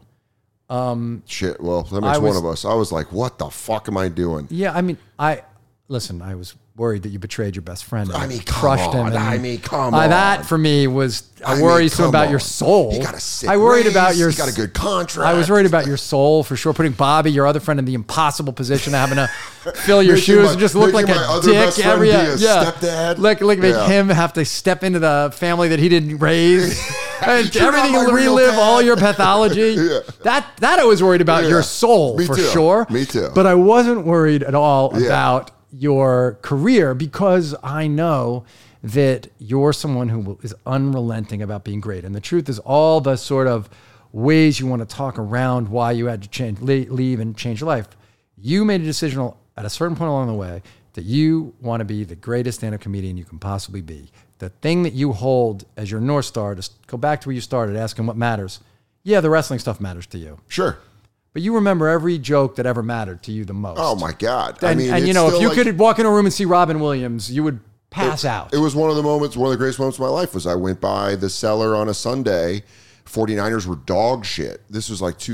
B: Shit, well, that makes one of us. I was like, what the fuck am I doing?
A: Yeah, I mean, I was worried that you betrayed your best friend.
B: I mean, come on.
A: That for me was, I worried about your soul.
B: You got a sick
A: I worried
B: race,
A: about your.
B: You got a good contract.
A: I was worried about your soul for sure. Putting Bobby, your other friend, in the impossible position of having to fill your shoes and just look like a dick every
B: stepdad.
A: Like make him have to step into the family that he didn't raise. And everything, relive all your pathology. That I was worried about your soul for sure.
B: Me too.
A: But I wasn't worried at all about your career, because I know that you're someone who is unrelenting about being great. And the truth is, all the sort of ways you want to talk around why you had to leave and change your life, you made a decision at a certain point along the way that you want to be the greatest stand-up comedian you can possibly be. The thing that you hold as your North Star, to go back to where you started, asking what matters. Yeah, the wrestling stuff matters to you.
B: Sure.
A: But you remember every joke that ever mattered to you the most.
B: Oh, my God.
A: And you know, if you could walk in a room and see Robin Williams, you would pass out.
B: It was one of the greatest moments of my life was I went by the Cellar on a Sunday. 49ers were dog shit. This was like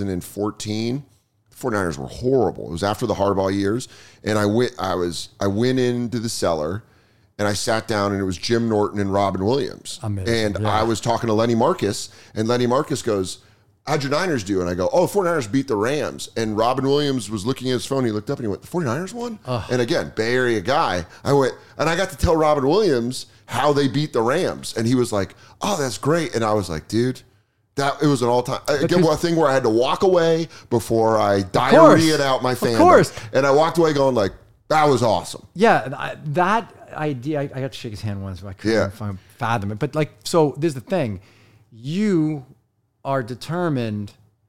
B: 2014. 49ers were horrible. It was after the Harbaugh years. And I went into the Cellar and I sat down, and it was Jim Norton and Robin Williams. Amazing. And I was talking to Lenny Marcus, and Lenny Marcus goes, how'd your Niners do? And I go, 49ers beat the Rams. And Robin Williams was looking at his phone. He looked up and he went, the 49ers won? And again, Bay Area guy. I went, and I got to tell Robin Williams how they beat the Rams. And he was like, oh, that's great. And I was like, dude, it was an all-time. Again, one thing where I had to walk away before I diarrheaed out my fandom. Of course. And I walked away going like, that was awesome.
A: Yeah, that idea, I got to shake his hand once, but I couldn't fathom it. But like, so there's the thing. You are determined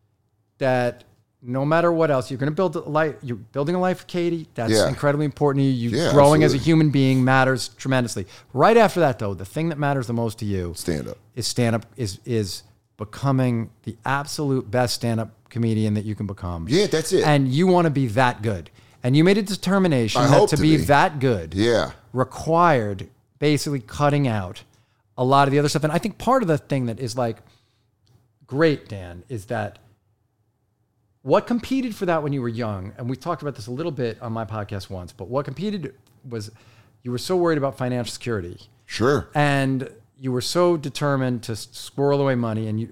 A: that no matter what else, you're going to build a life. You're building a life for Katie. That's incredibly important to you. You growing as a human being matters tremendously. Right after that, though, the thing that matters the most to you, stand up is becoming the absolute best stand-up comedian that you can become.
B: Yeah, that's it.
A: And you want to be that good. And you made a determination that to be that good required basically cutting out a lot of the other stuff. And I think part of the thing that is like great, Dan, is that what competed for that when you were young, and we talked about this a little bit on my podcast once, but what competed was you were so worried about financial security.
B: Sure.
A: And you were so determined to squirrel away money.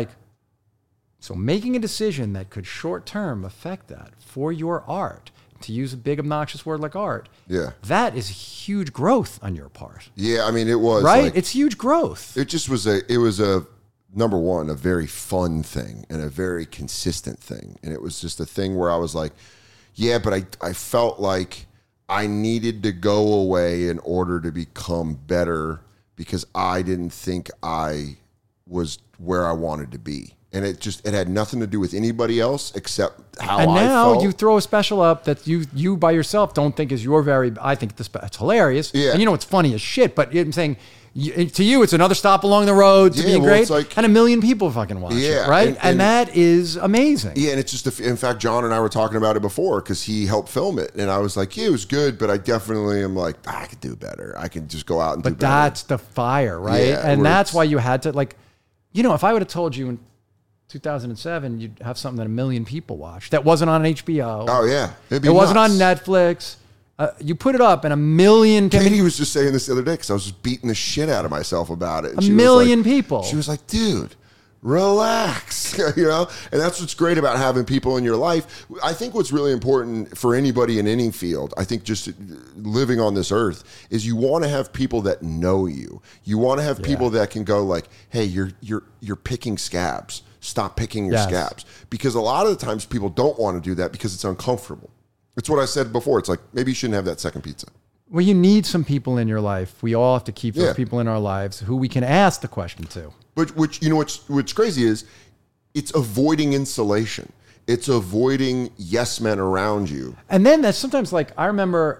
A: So making a decision that could short-term affect that for your art, to use a big obnoxious word like art, that is huge growth on your part.
B: Yeah, I mean, it was.
A: Right?
B: Like,
A: it's huge growth.
B: It just was a number one, a very fun thing and a very consistent thing. And it was just a thing where I was like, yeah, but I felt like I needed to go away in order to become better because I didn't think I was where I wanted to be. And it had nothing to do with anybody else except how I felt.
A: And now you throw a special up that you by yourself don't think is I think it's hilarious.
B: Yeah.
A: And it's funny as shit, but I'm saying to you, it's another stop along the road to being great. And 1 million people fucking watch it, right? And that is amazing.
B: Yeah, and it's just, in fact, John and I were talking about it before because he helped film it. And I was like, yeah, it was good, but I definitely am like, I could do better. I can just go out and do better.
A: But that's the fire, right?
B: Yeah,
A: and that's why you had to, if I would have told you in 2007, you'd have something that 1 million people watched that wasn't on HBO.
B: Oh, yeah.
A: It wasn't on Netflix. You put it up and 1 million...
B: Katie was just saying this the other day because I was just beating the shit out of myself about it. And
A: 1 million people.
B: She was like, dude, relax. And that's what's great about having people in your life. I think what's really important for anybody in any field, I think just living on this earth, is you want to have people that know you. You want to have people that can go like, hey, you're picking scabs. Stop picking your scabs. Because a lot of the times people don't want to do that because it's uncomfortable. It's what I said before. It's like, maybe you shouldn't have that second pizza.
A: Well, you need some people in your life. We all have to keep those people in our lives who we can ask the question to.
B: But what's crazy is it's avoiding insulation. It's avoiding yes men around you.
A: And then that's sometimes I remember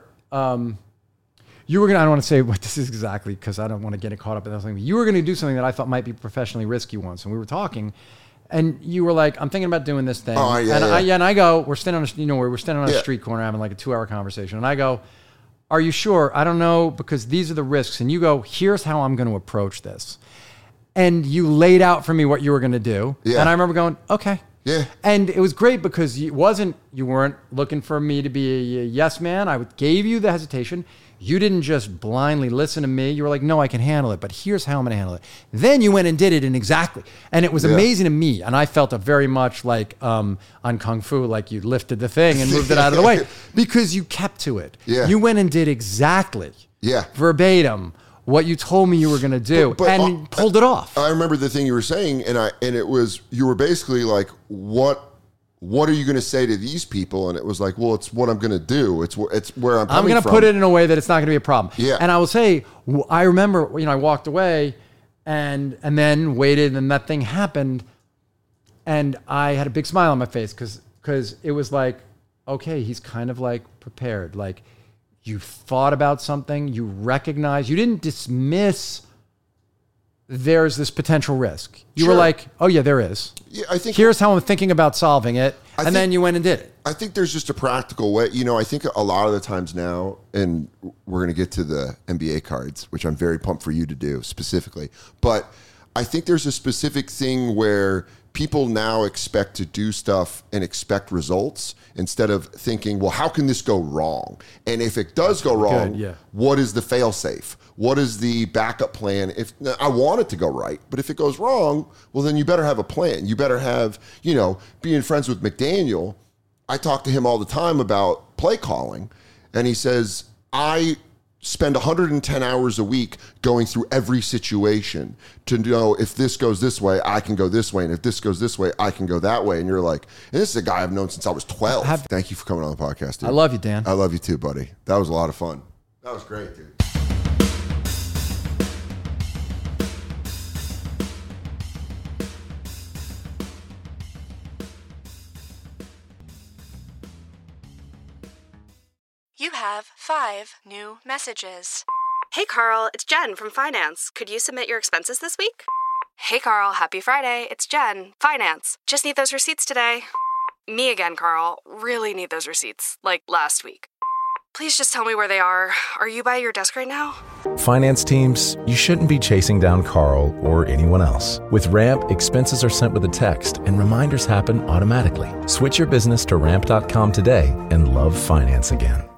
A: you were going to, I don't want to say what this is exactly because I don't want to get it caught up in that thing. You were going to do something that I thought might be professionally risky once. And we were talking. And you were like, I'm thinking about doing this thing.
B: Oh, yeah,
A: and I go, we're standing on a street corner having a 2-hour conversation. And I go, are you sure? I don't know, because these are the risks. And you go, here's how I'm going to approach this. And you laid out for me what you were going to do. Yeah. And I remember going, okay.
B: Yeah.
A: And it was great because you weren't looking for me to be a yes man. I gave you the hesitation. You didn't just blindly listen to me. You were like, no, I can handle it, but here's how I'm going to handle it. Then you went and did it and it was amazing to me. And I felt very much like on Kung Fu, like you lifted the thing and moved it out of the way because you kept to it.
B: Yeah.
A: You went and did exactly verbatim what you told me you were going to do and pulled it off.
B: I remember the thing you were saying and it was, you were basically like, what are you going to say to these people? And it was like, well, it's what I'm going to do. It's where I'm coming from.
A: I'm going to put it in a way that it's not going to be a problem.
B: Yeah.
A: And I will say, I remember, I walked away and then waited and that thing happened. And I had a big smile on my face because it was like, okay, he's kind of prepared. Like you thought about something, you recognize, you didn't dismiss there's this potential risk. You were like, oh yeah, there is.
B: Yeah, I think
A: here's how I'm thinking about solving it. Then you went and did it.
B: I think there's just a practical way. I think a lot of the times now, and we're going to get to the NBA cards, which I'm very pumped for you to do specifically. But I think there's a specific thing where people now expect to do stuff and expect results instead of thinking, well, how can this go wrong? And if it does go wrong, what is the fail safe? What is the backup plan? If I want it to go right, but if it goes wrong, well, then you better have a plan. You better have, being friends with McDaniel, I talk to him all the time about play calling. And he says, I spend 110 hours a week going through every situation to know if this goes this way, I can go this way. And if this goes this way, I can go that way. And you're like, and this is a guy I've known since I was 12. Thank you for coming on the podcast, dude.
A: I love you, Dan.
B: I love you too, buddy. That was a lot of fun. That was great, dude.
E: You have 5 new messages.
F: Hey Carl, it's Jen from Finance. Could you submit your expenses this week?
E: Hey Carl, happy Friday. It's Jen, Finance. Just need those receipts today. Me again, Carl. Really need those receipts, like last week. Please just tell me where they are. Are you by your desk right now?
G: Finance teams, you shouldn't be chasing down Carl or anyone else. With Ramp, expenses are sent with a text and reminders happen automatically. Switch your business to ramp.com today and love finance again.